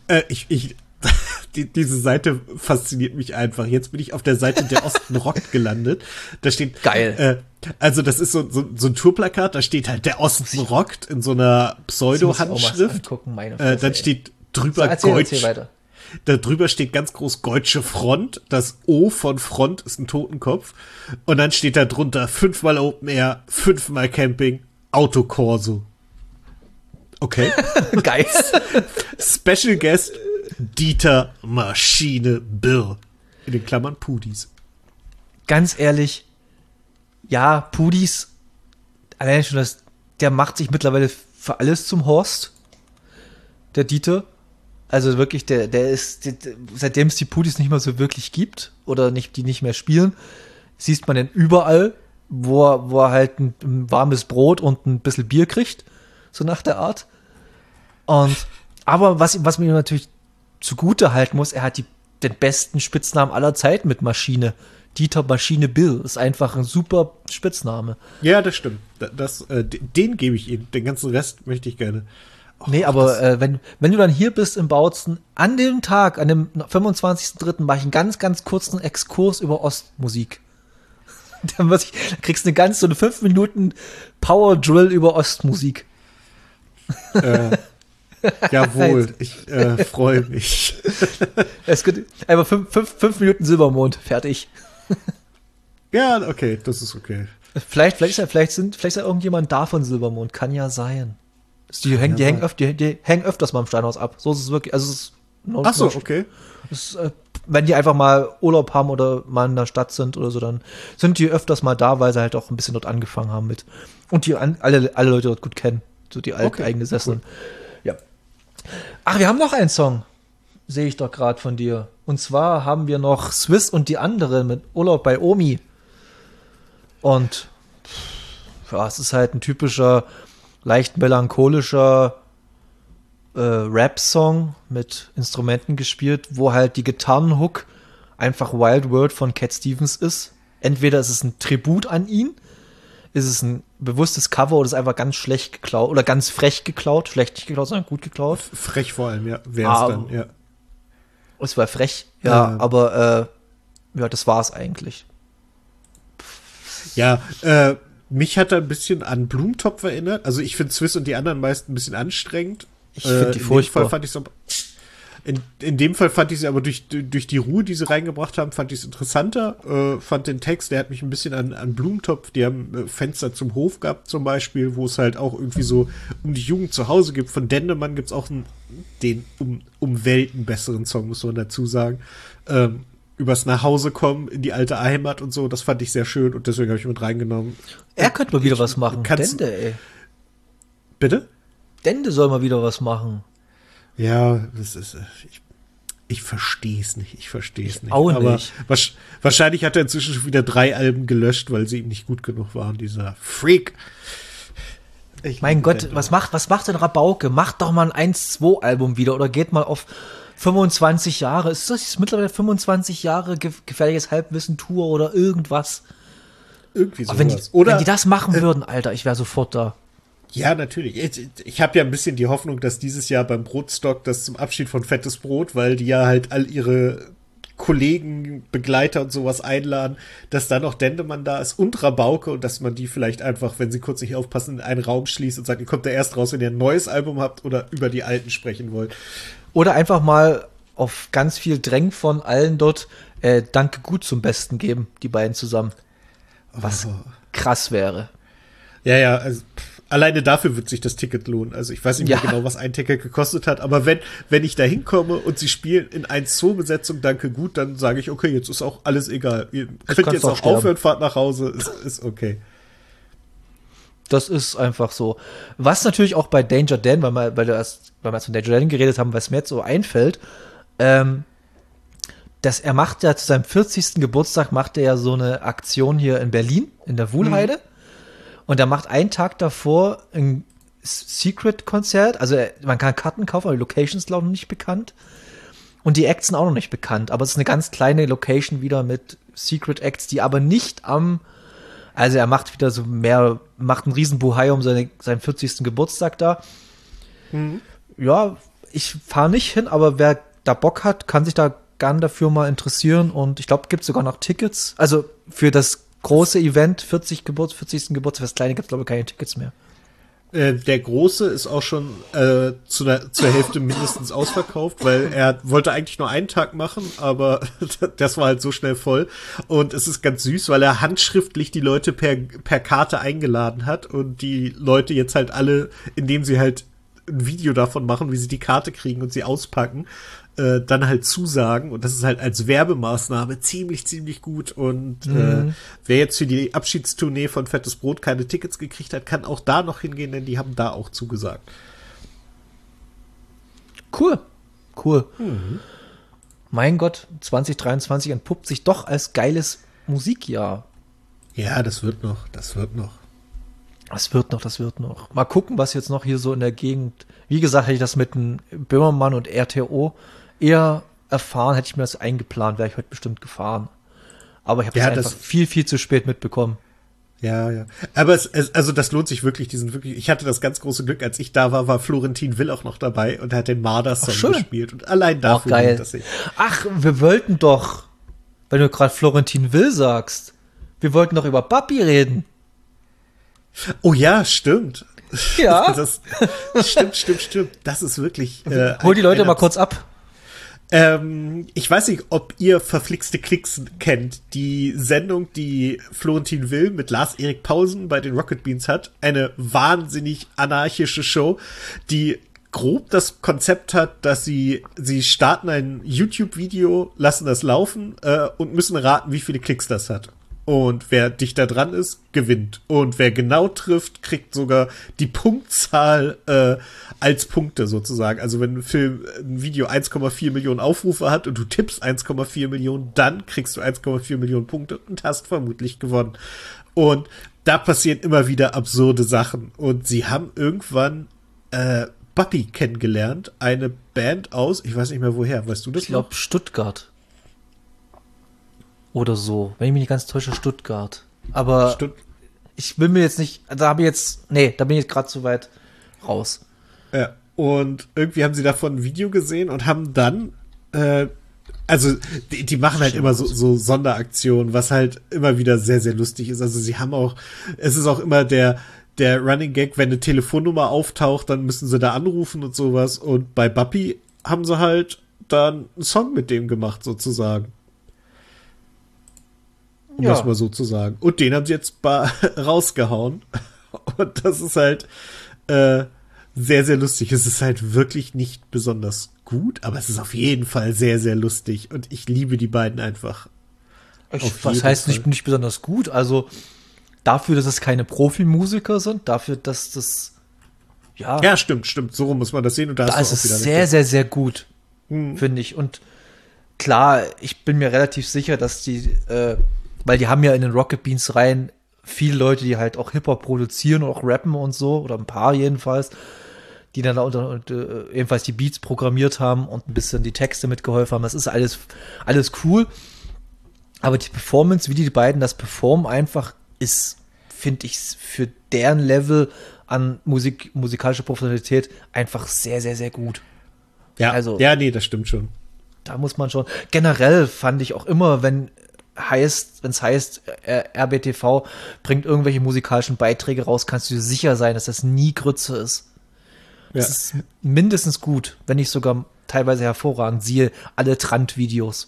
diese Seite fasziniert mich einfach. Jetzt bin ich auf der Seite der Osten rockt gelandet. Da steht geil. Also das ist so ein Tourplakat, da steht halt der Osten rockt in so einer Pseudo-Handschrift. Dann steht drüber weiter. Da drüber steht ganz groß Deutsche Front. Das O von Front ist ein Totenkopf. Und dann steht da drunter 5-mal Open Air, 5-mal Camping, Autokorso. Okay. Geil. Special Guest Dieter Maschine Birr. In den Klammern Pudis. Ganz ehrlich, ja, Pudis, allein schon der macht sich mittlerweile für alles zum Horst, der Dieter. Also wirklich, der ist, seitdem es die Putis nicht mehr so wirklich gibt oder die nicht mehr spielen, siehst man den überall, wo er halt ein warmes Brot und ein bisschen Bier kriegt, so nach der Art. Aber was man ihm natürlich zugute halten muss, er hat den besten Spitznamen aller Zeiten mit Maschine. Dieter Maschine Bill ist einfach ein super Spitzname. Ja, das stimmt. Den gebe ich ihm. Den ganzen Rest möchte ich gerne. Nee, aber wenn du dann hier bist in Bautzen, an dem Tag, an dem 25.03. mache ich einen ganz, ganz kurzen Exkurs über Ostmusik. Dann kriegst du so eine 5 Minuten Power Drill über Ostmusik. Jawohl, ich freue mich. Es gibt einfach 5 Minuten Silbermond, fertig. Ja, okay, das ist okay. Vielleicht ist ja irgendjemand da von Silbermond, kann ja sein. Die hängen öfters mal im Steinhaus ab. So ist es wirklich. Also Ach so, okay. Wenn die einfach mal Urlaub haben oder mal in der Stadt sind oder so, dann sind die öfters mal da, weil sie halt auch ein bisschen dort angefangen haben mit. Und die alle Leute dort gut kennen. So die alten Eingesessenen. Cool. Ja. Ach, wir haben noch einen Song. Sehe ich doch gerade von dir. Und zwar haben wir noch Swiss und die anderen mit Urlaub bei Omi. Und ja, es ist halt ein typischer, leicht melancholischer Rap-Song mit Instrumenten gespielt, wo halt die Gitarrenhook einfach Wild World von Cat Stevens ist. Entweder ist es ein Tribut an ihn, ist es ein bewusstes Cover oder ist es einfach ganz schlecht geklaut oder ganz frech geklaut. Schlecht nicht geklaut, sondern gut geklaut. Frech vor allem, ja. Wäre es dann, ja. Es war frech, ja, aber das war es eigentlich. Ja, mich hat er ein bisschen an Blumentopf erinnert. Also ich finde Swiss und die anderen meist ein bisschen anstrengend. Ich finde die furchtbar. In dem Fall fand ich sie aber durch die Ruhe, die sie reingebracht haben, fand ich es interessanter. Fand den Text, der hat mich ein bisschen an Blumentopf, die haben Fenster zum Hof gehabt zum Beispiel, wo es halt auch irgendwie so um die Jugend zu Hause gibt. Von Dendemann gibt es auch den um Welten besseren Song, muss man dazu sagen. Übers Nachhause kommen in die alte Heimat und so, das fand ich sehr schön und deswegen habe ich mit reingenommen. Er könnte mal wieder was machen. Dende, ey. Bitte? Dende soll mal wieder was machen. Ja, das ist, ich verstehe es nicht. Auch aber nicht. Wahrscheinlich hat er inzwischen schon wieder 3 Alben gelöscht, weil sie ihm nicht gut genug waren, dieser Freak. Mein Gott, was macht denn Rabauke? Macht doch mal ein 1-2-Album wieder oder geht mal auf 25 Jahre. Ist das mittlerweile 25 Jahre gefährliches Halbwissen-Tour oder irgendwas? Irgendwie sowas. Wenn die das machen würden, Alter, ich wäre sofort da. Ja, natürlich. Ich habe ja ein bisschen die Hoffnung, dass dieses Jahr beim Brotstock das zum Abschied von Fettes Brot, weil die ja halt all ihre Kollegen, Begleiter und sowas einladen, dass da noch Dendemann da ist und Rabauke und dass man die vielleicht einfach, wenn sie kurz nicht aufpassen, in einen Raum schließt und sagt, ihr kommt da erst raus, wenn ihr ein neues Album habt oder über die alten sprechen wollt. Oder einfach mal auf ganz viel Drängen von allen dort Danke gut zum Besten geben, die beiden zusammen. Was krass wäre. Ja, also alleine dafür wird sich das Ticket lohnen. Also ich weiß nicht mehr genau, was ein Ticket gekostet hat, aber wenn ich da hinkomme und sie spielen in 1-2-Besetzung Danke gut, dann sage ich, okay, jetzt ist auch alles egal. Ihr könnt jetzt auch aufhören, fahrt nach Hause, ist okay. Das ist einfach so. Was natürlich auch bei Danger Dan, weil wir erst von Danger Dan geredet haben, was mir jetzt so einfällt, dass er macht ja zu seinem 40. Geburtstag macht er ja so eine Aktion hier in Berlin, in der Wuhlheide. Und er macht einen Tag davor ein Secret-Konzert. Also man kann Karten kaufen, aber die Location ist, glaube ich, noch nicht bekannt. Und die Acts sind auch noch nicht bekannt. Aber es ist eine ganz kleine Location wieder mit Secret-Acts, die aber nicht also er macht wieder macht einen riesen Buhai um seinen 40. Geburtstag da. Ja, ich fahre nicht hin, aber wer da Bock hat, kann sich da gern dafür mal interessieren. Und ich glaube, gibt sogar noch Tickets. Also für das große Event, 40. Geburtstag, für das kleine gibt es, glaube ich, keine Tickets mehr. Der große ist auch schon zur Hälfte mindestens ausverkauft, weil er wollte eigentlich nur einen Tag machen, aber das war halt so schnell voll. Und es ist ganz süß, weil er handschriftlich die Leute per Karte eingeladen hat und die Leute jetzt halt alle, indem sie halt ein Video davon machen, wie sie die Karte kriegen und sie auspacken, dann halt zusagen. Und das ist halt als Werbemaßnahme ziemlich, ziemlich gut. Und wer jetzt für die Abschiedstournee von Fettes Brot keine Tickets gekriegt hat, kann auch da noch hingehen, denn die haben da auch zugesagt. Cool. Mein Gott, 2023 entpuppt sich doch als geiles Musikjahr. Ja, das wird noch. Das wird noch. Mal gucken, was jetzt noch hier so in der Gegend. Wie gesagt, hätte ich das mit dem Böhmermann und RTO eher erfahren, hätte ich mir das eingeplant, wäre ich heute bestimmt gefahren. Aber ich habe das einfach viel, viel zu spät mitbekommen. Ja. Aber also das lohnt sich wirklich, ich hatte das ganz große Glück, als ich da war Florentin Will auch noch dabei und er hat den Marder-Song gespielt. Und allein dafür geil. das sich. Ach, wir wollten doch, wenn du gerade Florentin Will sagst, wir wollten doch über Papi reden. Oh ja, stimmt. Ja. Das stimmt. Das ist wirklich. Hol die Leute mal kurz ab. Ich weiß nicht, ob ihr Verflixte Klicks kennt. Die Sendung, die Florentin Will mit Lars-Erik Paulsen bei den Rocket Beans hat. Eine wahnsinnig anarchische Show, die grob das Konzept hat, dass sie starten ein YouTube-Video, lassen das laufen und müssen raten, wie viele Klicks das hat. Und wer dichter dran ist, gewinnt. Und wer genau trifft, kriegt sogar die Punktzahl als Punkte sozusagen. Also wenn ein Video 1,4 Millionen Aufrufe hat und du tippst 1,4 Millionen, dann kriegst du 1,4 Millionen Punkte und hast vermutlich gewonnen. Und da passieren immer wieder absurde Sachen. Und sie haben irgendwann Bappi kennengelernt, eine Band aus, ich weiß nicht mehr woher, weißt du das? Ich glaube Stuttgart. Oder so, wenn ich mich nicht ganz täusche, Stuttgart. Aber ich will mir jetzt nicht, da bin ich jetzt gerade zu weit raus. Ja, und irgendwie haben sie davon ein Video gesehen und haben dann, also die machen halt immer so Sonderaktionen, was halt immer wieder sehr, sehr lustig ist. Also sie haben auch, es ist auch immer der Running Gag, wenn eine Telefonnummer auftaucht, dann müssen sie da anrufen und sowas. Und bei Bappi haben sie halt dann einen Song mit dem gemacht, sozusagen. Um das mal so zu sagen. Und den haben sie jetzt rausgehauen. Und das ist halt sehr, sehr lustig. Es ist halt wirklich nicht besonders gut, aber es ist auf jeden Fall sehr, sehr lustig. Und ich liebe die beiden einfach. Was heißt nicht besonders gut? Also dafür, dass es keine Profimusiker sind, dafür, dass das Ja, stimmt. So rum muss man das sehen. Und da ist es sehr, sehr, sehr gut, finde ich. Und klar, ich bin mir relativ sicher, dass die weil die haben ja in den Rocket Beans Reihen viele Leute, die halt auch Hip-Hop produzieren und auch rappen und so, oder ein paar jedenfalls, die dann da ebenfalls die Beats programmiert haben und ein bisschen die Texte mitgeholfen haben. Das ist alles cool. Aber die Performance, wie die beiden das performen, einfach ist, finde ich, für deren Level an musikalischer Professionalität einfach sehr, sehr, sehr gut. Ja, also, nee, das stimmt schon. Da muss man schon. Generell fand ich auch immer, wenn es heißt, RBTV bringt irgendwelche musikalischen Beiträge raus, kannst du dir sicher sein, dass das nie Grütze ist. Ja. Das ist mindestens gut, wenn nicht sogar teilweise hervorragend. Siehe alle Trant-Videos.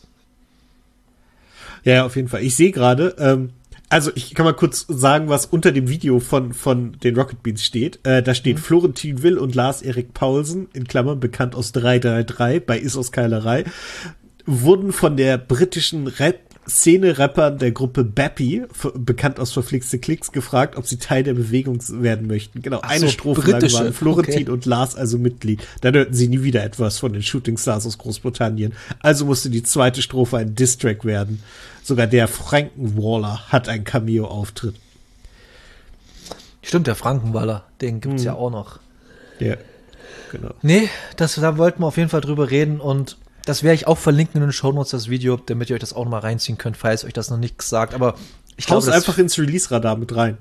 Ja, auf jeden Fall. Ich sehe gerade, also ich kann mal kurz sagen, was unter dem Video von den Rocket Beans steht. Da steht Florentin Will und Lars-Erik Paulsen, in Klammern bekannt aus 333 bei Issos Keilerei, wurden von der britischen Szene-Rappern der Gruppe Bappi, bekannt aus Verflixte Klicks, gefragt, ob sie Teil der Bewegung werden möchten. Genau, eine Strophe lang waren Florentin und Lars also Mitglied. Dann hörten sie nie wieder etwas von den Shooting Stars aus Großbritannien. Also musste die zweite Strophe ein Diss-Track werden. Sogar der Frankenwaller hat einen Cameo-Auftritt. Stimmt, der Frankenwaller, den gibt's ja auch noch. Ja, genau. Nee, da wollten wir auf jeden Fall drüber reden und das werde ich auch verlinken in den Shownotes, das Video, damit ihr euch das auch noch mal reinziehen könnt, falls euch das noch nichts sagt. Aber ich glaube, das einfach ins Release-Radar mit rein.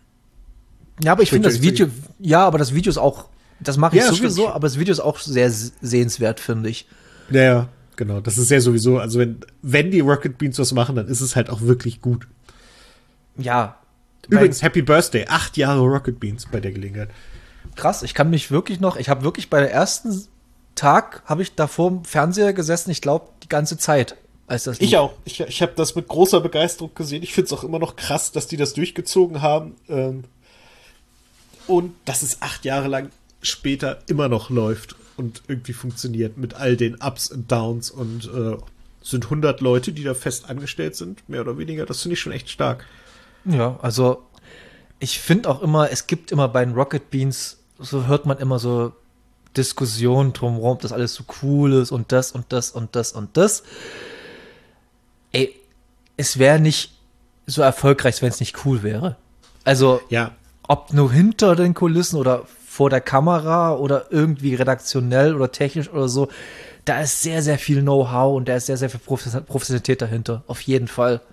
Ja, aber ich finde das Video, aber das Video ist auch, das mache ich sowieso, aber das Video ist auch sehr sehenswert, finde ich. Ja, genau. Das ist ja sowieso, also wenn die Rocket Beans was machen, dann ist es halt auch wirklich gut. Ja. Übrigens, Happy Birthday, 8 Jahre Rocket Beans bei der Gelegenheit. Krass, ich habe wirklich bei der ersten Tag habe ich da vor dem Fernseher gesessen, ich glaube, die ganze Zeit, als das lief. Ich auch. Ich habe das mit großer Begeisterung gesehen. Ich finde es auch immer noch krass, dass die das durchgezogen haben. Und das ist 8 Jahre lang später immer noch läuft und irgendwie funktioniert mit all den Ups und Downs und sind 100 Leute, die da fest angestellt sind, mehr oder weniger. Das finde ich schon echt stark. Ja, also ich finde auch immer, es gibt immer bei den Rocket Beans, so hört man immer so Diskussionen drumherum, ob das alles so cool ist und das und das und das und das. Ey, es wäre nicht so erfolgreich, wenn es nicht cool wäre. Also, Ja, ob nur hinter den Kulissen oder vor der Kamera oder irgendwie redaktionell oder technisch oder so, da ist sehr, sehr viel Know-how und da ist sehr, sehr viel Professionalität dahinter. Auf jeden Fall.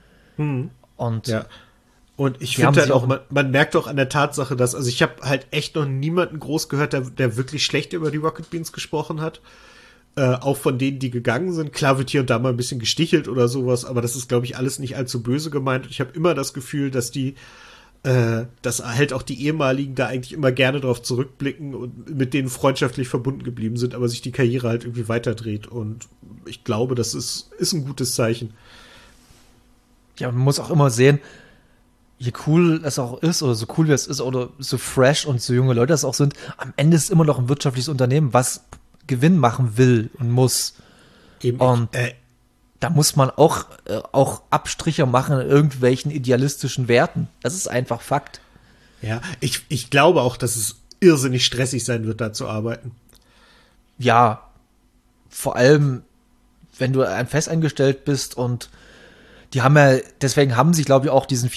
Und ja. Und ich Die haben finde halt sich auch, man merkt auch an der Tatsache, dass, also ich habe halt echt noch niemanden groß gehört, der wirklich schlecht über die Rocket Beans gesprochen hat. Auch von denen, die gegangen sind. Klar wird hier und da mal ein bisschen gestichelt oder sowas, aber das ist, glaube ich, alles nicht allzu böse gemeint. Und ich habe immer das Gefühl, dass dass halt auch die ehemaligen da eigentlich immer gerne drauf zurückblicken und mit denen freundschaftlich verbunden geblieben sind, aber sich die Karriere halt irgendwie weiterdreht. Und ich glaube, das ist ein gutes Zeichen. ja, man muss auch immer sehen, je cool es auch ist oder so cool wie es ist oder so fresh und so junge Leute es auch sind, am Ende ist es immer noch ein wirtschaftliches Unternehmen, was Gewinn machen will und muss. Eben, Und da muss man auch Abstriche machen in irgendwelchen idealistischen Werten. Das ist einfach Fakt. ja, ich glaube auch, dass es irrsinnig stressig sein wird, da zu arbeiten. Ja, vor allem, wenn du festeingestellt bist und deswegen haben sie, glaube ich, auch diesen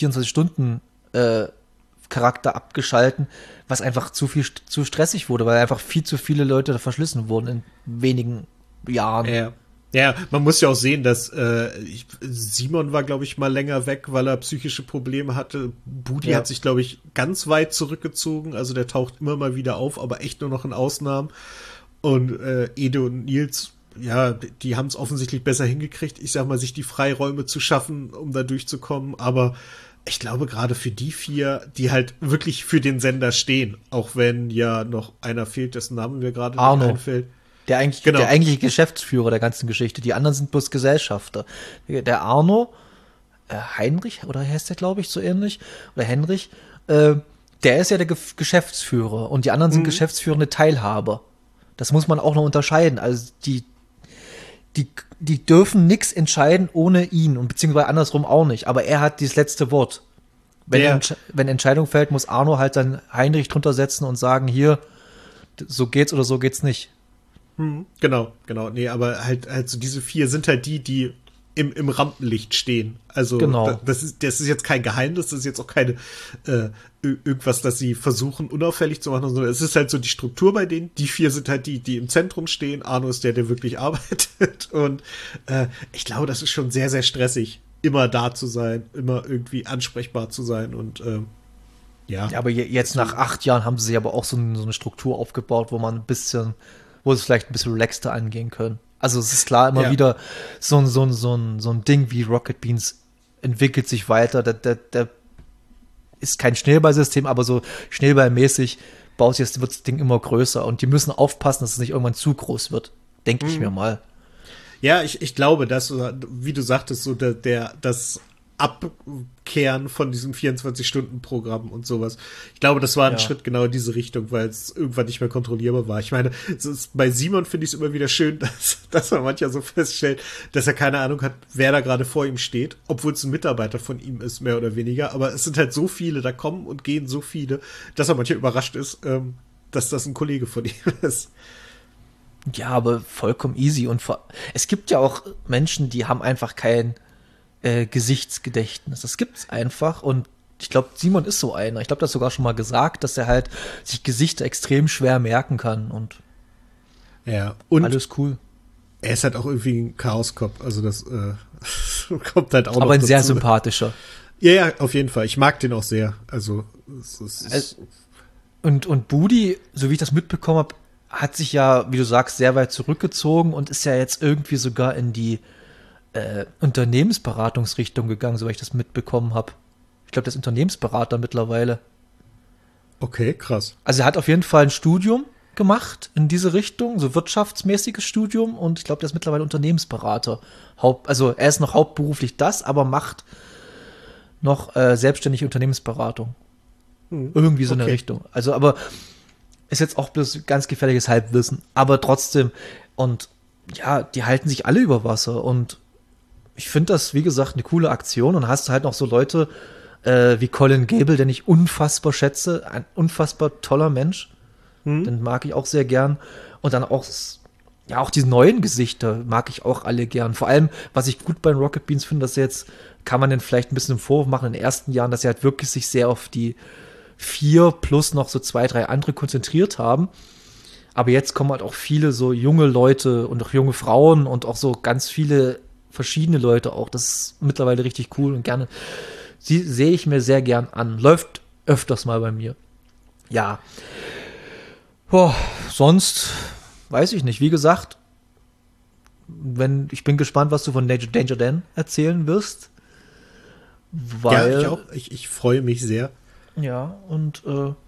24-Stunden-Charakter abgeschalten, was einfach zu stressig wurde, weil einfach viel zu viele Leute verschlissen wurden in wenigen Jahren. Ja, man muss ja auch sehen, dass Simon war, glaube ich, mal länger weg, weil er psychische Probleme hatte. Budi hat sich, glaube ich, ganz weit zurückgezogen. Also der taucht immer mal wieder auf, aber echt nur noch in Ausnahmen. Und Ede und Nils, ja, die haben es offensichtlich besser hingekriegt, ich sag mal, sich die Freiräume zu schaffen, um da durchzukommen. Aber ich glaube, gerade für die 4, die halt wirklich für den Sender stehen, auch wenn ja noch einer fehlt, dessen Name mir gerade nicht einfällt. Der eigentliche Geschäftsführer der ganzen Geschichte. Die anderen sind bloß Gesellschafter. Der Arno, Heinrich, oder heißt der, glaube ich, so ähnlich, oder Henrich, der ist ja der Geschäftsführer und die anderen sind geschäftsführende Teilhaber. Das muss man auch noch unterscheiden. Also die dürfen nichts entscheiden ohne ihn und beziehungsweise andersrum auch nicht. Aber er hat dieses letzte Wort. Wenn Entscheidung fällt, muss Arno halt dann Heinrich drunter setzen und sagen, hier, so geht's oder so geht's nicht. Genau. Nee, aber halt so diese 4 sind halt die im Rampenlicht stehen. Also genau. Das ist jetzt kein Geheimnis, das ist jetzt auch keine irgendwas, das sie versuchen unauffällig zu machen, sondern es ist halt so die Struktur bei denen. Die 4 sind halt die im Zentrum stehen. Arno ist der wirklich arbeitet. Und ich glaube, das ist schon sehr, sehr stressig, immer da zu sein, immer irgendwie ansprechbar zu sein und ja. Aber jetzt nach 8 Jahren haben sie aber auch so eine Struktur aufgebaut, wo es vielleicht ein bisschen relaxter angehen können. Also es ist klar immer wieder so ein Ding wie Rocket Beans entwickelt sich weiter. Da ist kein Schneeballsystem, aber so schneeballmäßig wird das Ding immer größer und die müssen aufpassen, dass es nicht irgendwann zu groß wird. Denke ich mir mal. Ja, ich glaube, dass, wie du sagtest, so das Abkehren von diesem 24-Stunden-Programm und sowas. Ich glaube, das war ein Schritt genau in diese Richtung, weil es irgendwann nicht mehr kontrollierbar war. Ich meine, bei Simon finde ich es immer wieder schön, dass man manchmal so feststellt, dass er keine Ahnung hat, wer da gerade vor ihm steht, obwohl es ein Mitarbeiter von ihm ist, mehr oder weniger. Aber es sind halt so viele, da kommen und gehen so viele, dass er manchmal überrascht ist, dass das ein Kollege von ihm ist. Ja, aber vollkommen easy. Und es gibt ja auch Menschen, die haben einfach kein Gesichtsgedächtnis. Das gibt's einfach und ich glaube, Simon ist so einer. Ich glaube, das sogar schon mal gesagt, dass er halt sich Gesichter extrem schwer merken kann und und alles cool. Er ist halt auch irgendwie ein Chaoskopf, also das kommt halt auch noch aber ein dazu. sehr sympathischer. Ja, auf jeden Fall. Ich mag den auch sehr. Also und Budi, so wie ich das mitbekommen habe, hat sich ja, wie du sagst, sehr weit zurückgezogen und ist ja jetzt irgendwie sogar in die Unternehmensberatungsrichtung gegangen, soweit ich das mitbekommen habe. Ich glaube, der ist Unternehmensberater mittlerweile. Okay, krass. Also er hat auf jeden Fall ein Studium gemacht in diese Richtung, so wirtschaftsmäßiges Studium und ich glaube, der ist mittlerweile Unternehmensberater. Also er ist noch hauptberuflich das, aber macht noch selbstständige Unternehmensberatung. Irgendwie so eine Richtung. Also aber ist jetzt auch bloß ganz gefährliches Halbwissen, aber trotzdem, und ja, die halten sich alle über Wasser und ich finde das, wie gesagt, eine coole Aktion und hast halt noch so Leute wie Colin Gable, den ich unfassbar schätze, ein unfassbar toller Mensch, den mag ich auch sehr gern und dann auch, ja, auch die neuen Gesichter mag ich auch alle gern, vor allem, was ich gut bei den Rocket Beans finde, dass jetzt, kann man den vielleicht ein bisschen im Vorwurf machen in den ersten Jahren, dass sie halt wirklich sich sehr auf die 4 plus noch so 2, 3 andere konzentriert haben. Aber jetzt kommen halt auch viele so junge Leute und auch junge Frauen und auch so ganz viele verschiedene Leute auch. Das ist mittlerweile richtig cool und gerne. Sie sehe ich mir sehr gern an. Läuft öfters mal bei mir. Ja. Sonst weiß ich nicht. Wie gesagt, ich bin gespannt, was du von Danger Dan erzählen wirst. Weil, ja, ich auch. Ich freue mich sehr. Ja, und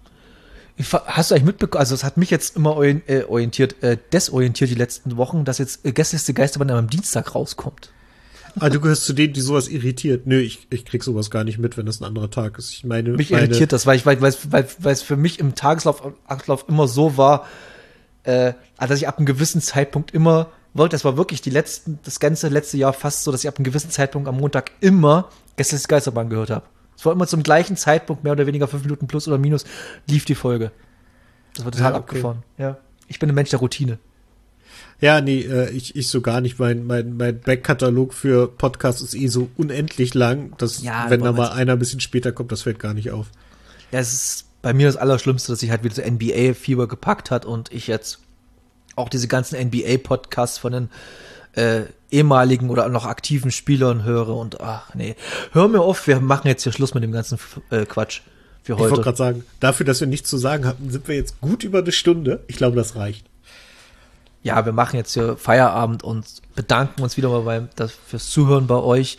hast du eigentlich mitbekommen, also es hat mich jetzt immer desorientiert die letzten Wochen, dass jetzt Gästeliste Geisterbahn am Dienstag rauskommt. Ah, du gehörst zu denen, die sowas irritiert. Nö, ich krieg sowas gar nicht mit, wenn das ein anderer Tag ist. Ich meine, mich irritiert das, weil es für mich im Tagesablauf immer so war, dass ich ab einem gewissen Zeitpunkt immer wollte, das war wirklich das ganze letzte Jahr fast so, dass ich ab einem gewissen Zeitpunkt am Montag immer Gästeliste Geisterbahn gehört habe. Es war immer zum gleichen Zeitpunkt, mehr oder weniger 5 Minuten plus oder minus, lief die Folge. Das war total abgefahren. Ja. Ich bin ein Mensch der Routine. Ja, nee, ich so gar nicht. Mein Backkatalog für Podcasts ist so unendlich lang, dass, wenn da mal einer ein bisschen später kommt, das fällt gar nicht auf. Ja, es ist bei mir das Allerschlimmste, dass sich halt wieder so NBA-Fieber gepackt hat und ich jetzt auch diese ganzen NBA-Podcasts von den ehemaligen oder noch aktiven Spielern höre und ach nee, hör mir auf, wir machen jetzt hier Schluss mit dem ganzen Quatsch für heute. Ich wollte gerade sagen, dafür, dass wir nichts zu sagen hatten, sind wir jetzt gut über eine Stunde. Ich glaube, das reicht. Ja, wir machen jetzt hier Feierabend und bedanken uns wieder mal fürs Zuhören bei euch.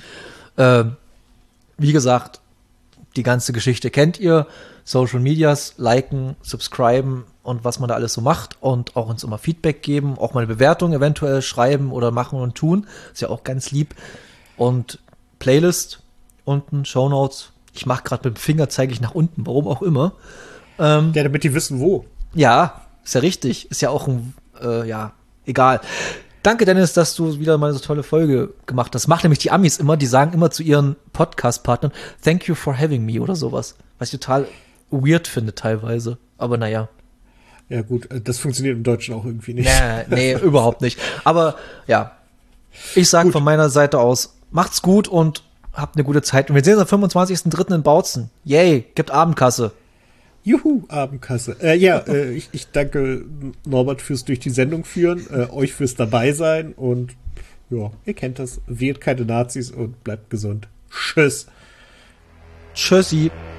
Wie gesagt, die ganze Geschichte kennt ihr. Social Medias, liken, subscriben und was man da alles so macht und auch uns immer Feedback geben, auch mal eine Bewertung eventuell schreiben oder machen und tun. Ist ja auch ganz lieb. Und Playlist unten, Shownotes. Ich mache gerade mit dem Finger, zeige ich nach unten, warum auch immer. Ja, damit die wissen, wo. Ja, ist ja richtig. Ist ja auch egal. Danke, Dennis, dass du wieder mal so tolle Folge gemacht hast. Macht nämlich die Amis immer, die sagen immer zu ihren Podcast-Partnern, thank you for having me oder sowas. Was ich total weird finde teilweise. Aber naja. Ja gut, das funktioniert im Deutschen auch irgendwie nicht. Nee, überhaupt nicht. Aber ja, ich sage von meiner Seite aus, macht's gut und habt eine gute Zeit. Und wir sehen uns am 25.03. in Bautzen. Yay, gibt Abendkasse. Juhu, Abendkasse. Ich danke Norbert fürs durch die Sendung führen, euch fürs dabei sein und ja, ihr kennt das. Wählt keine Nazis und bleibt gesund. Tschüss. Tschüssi.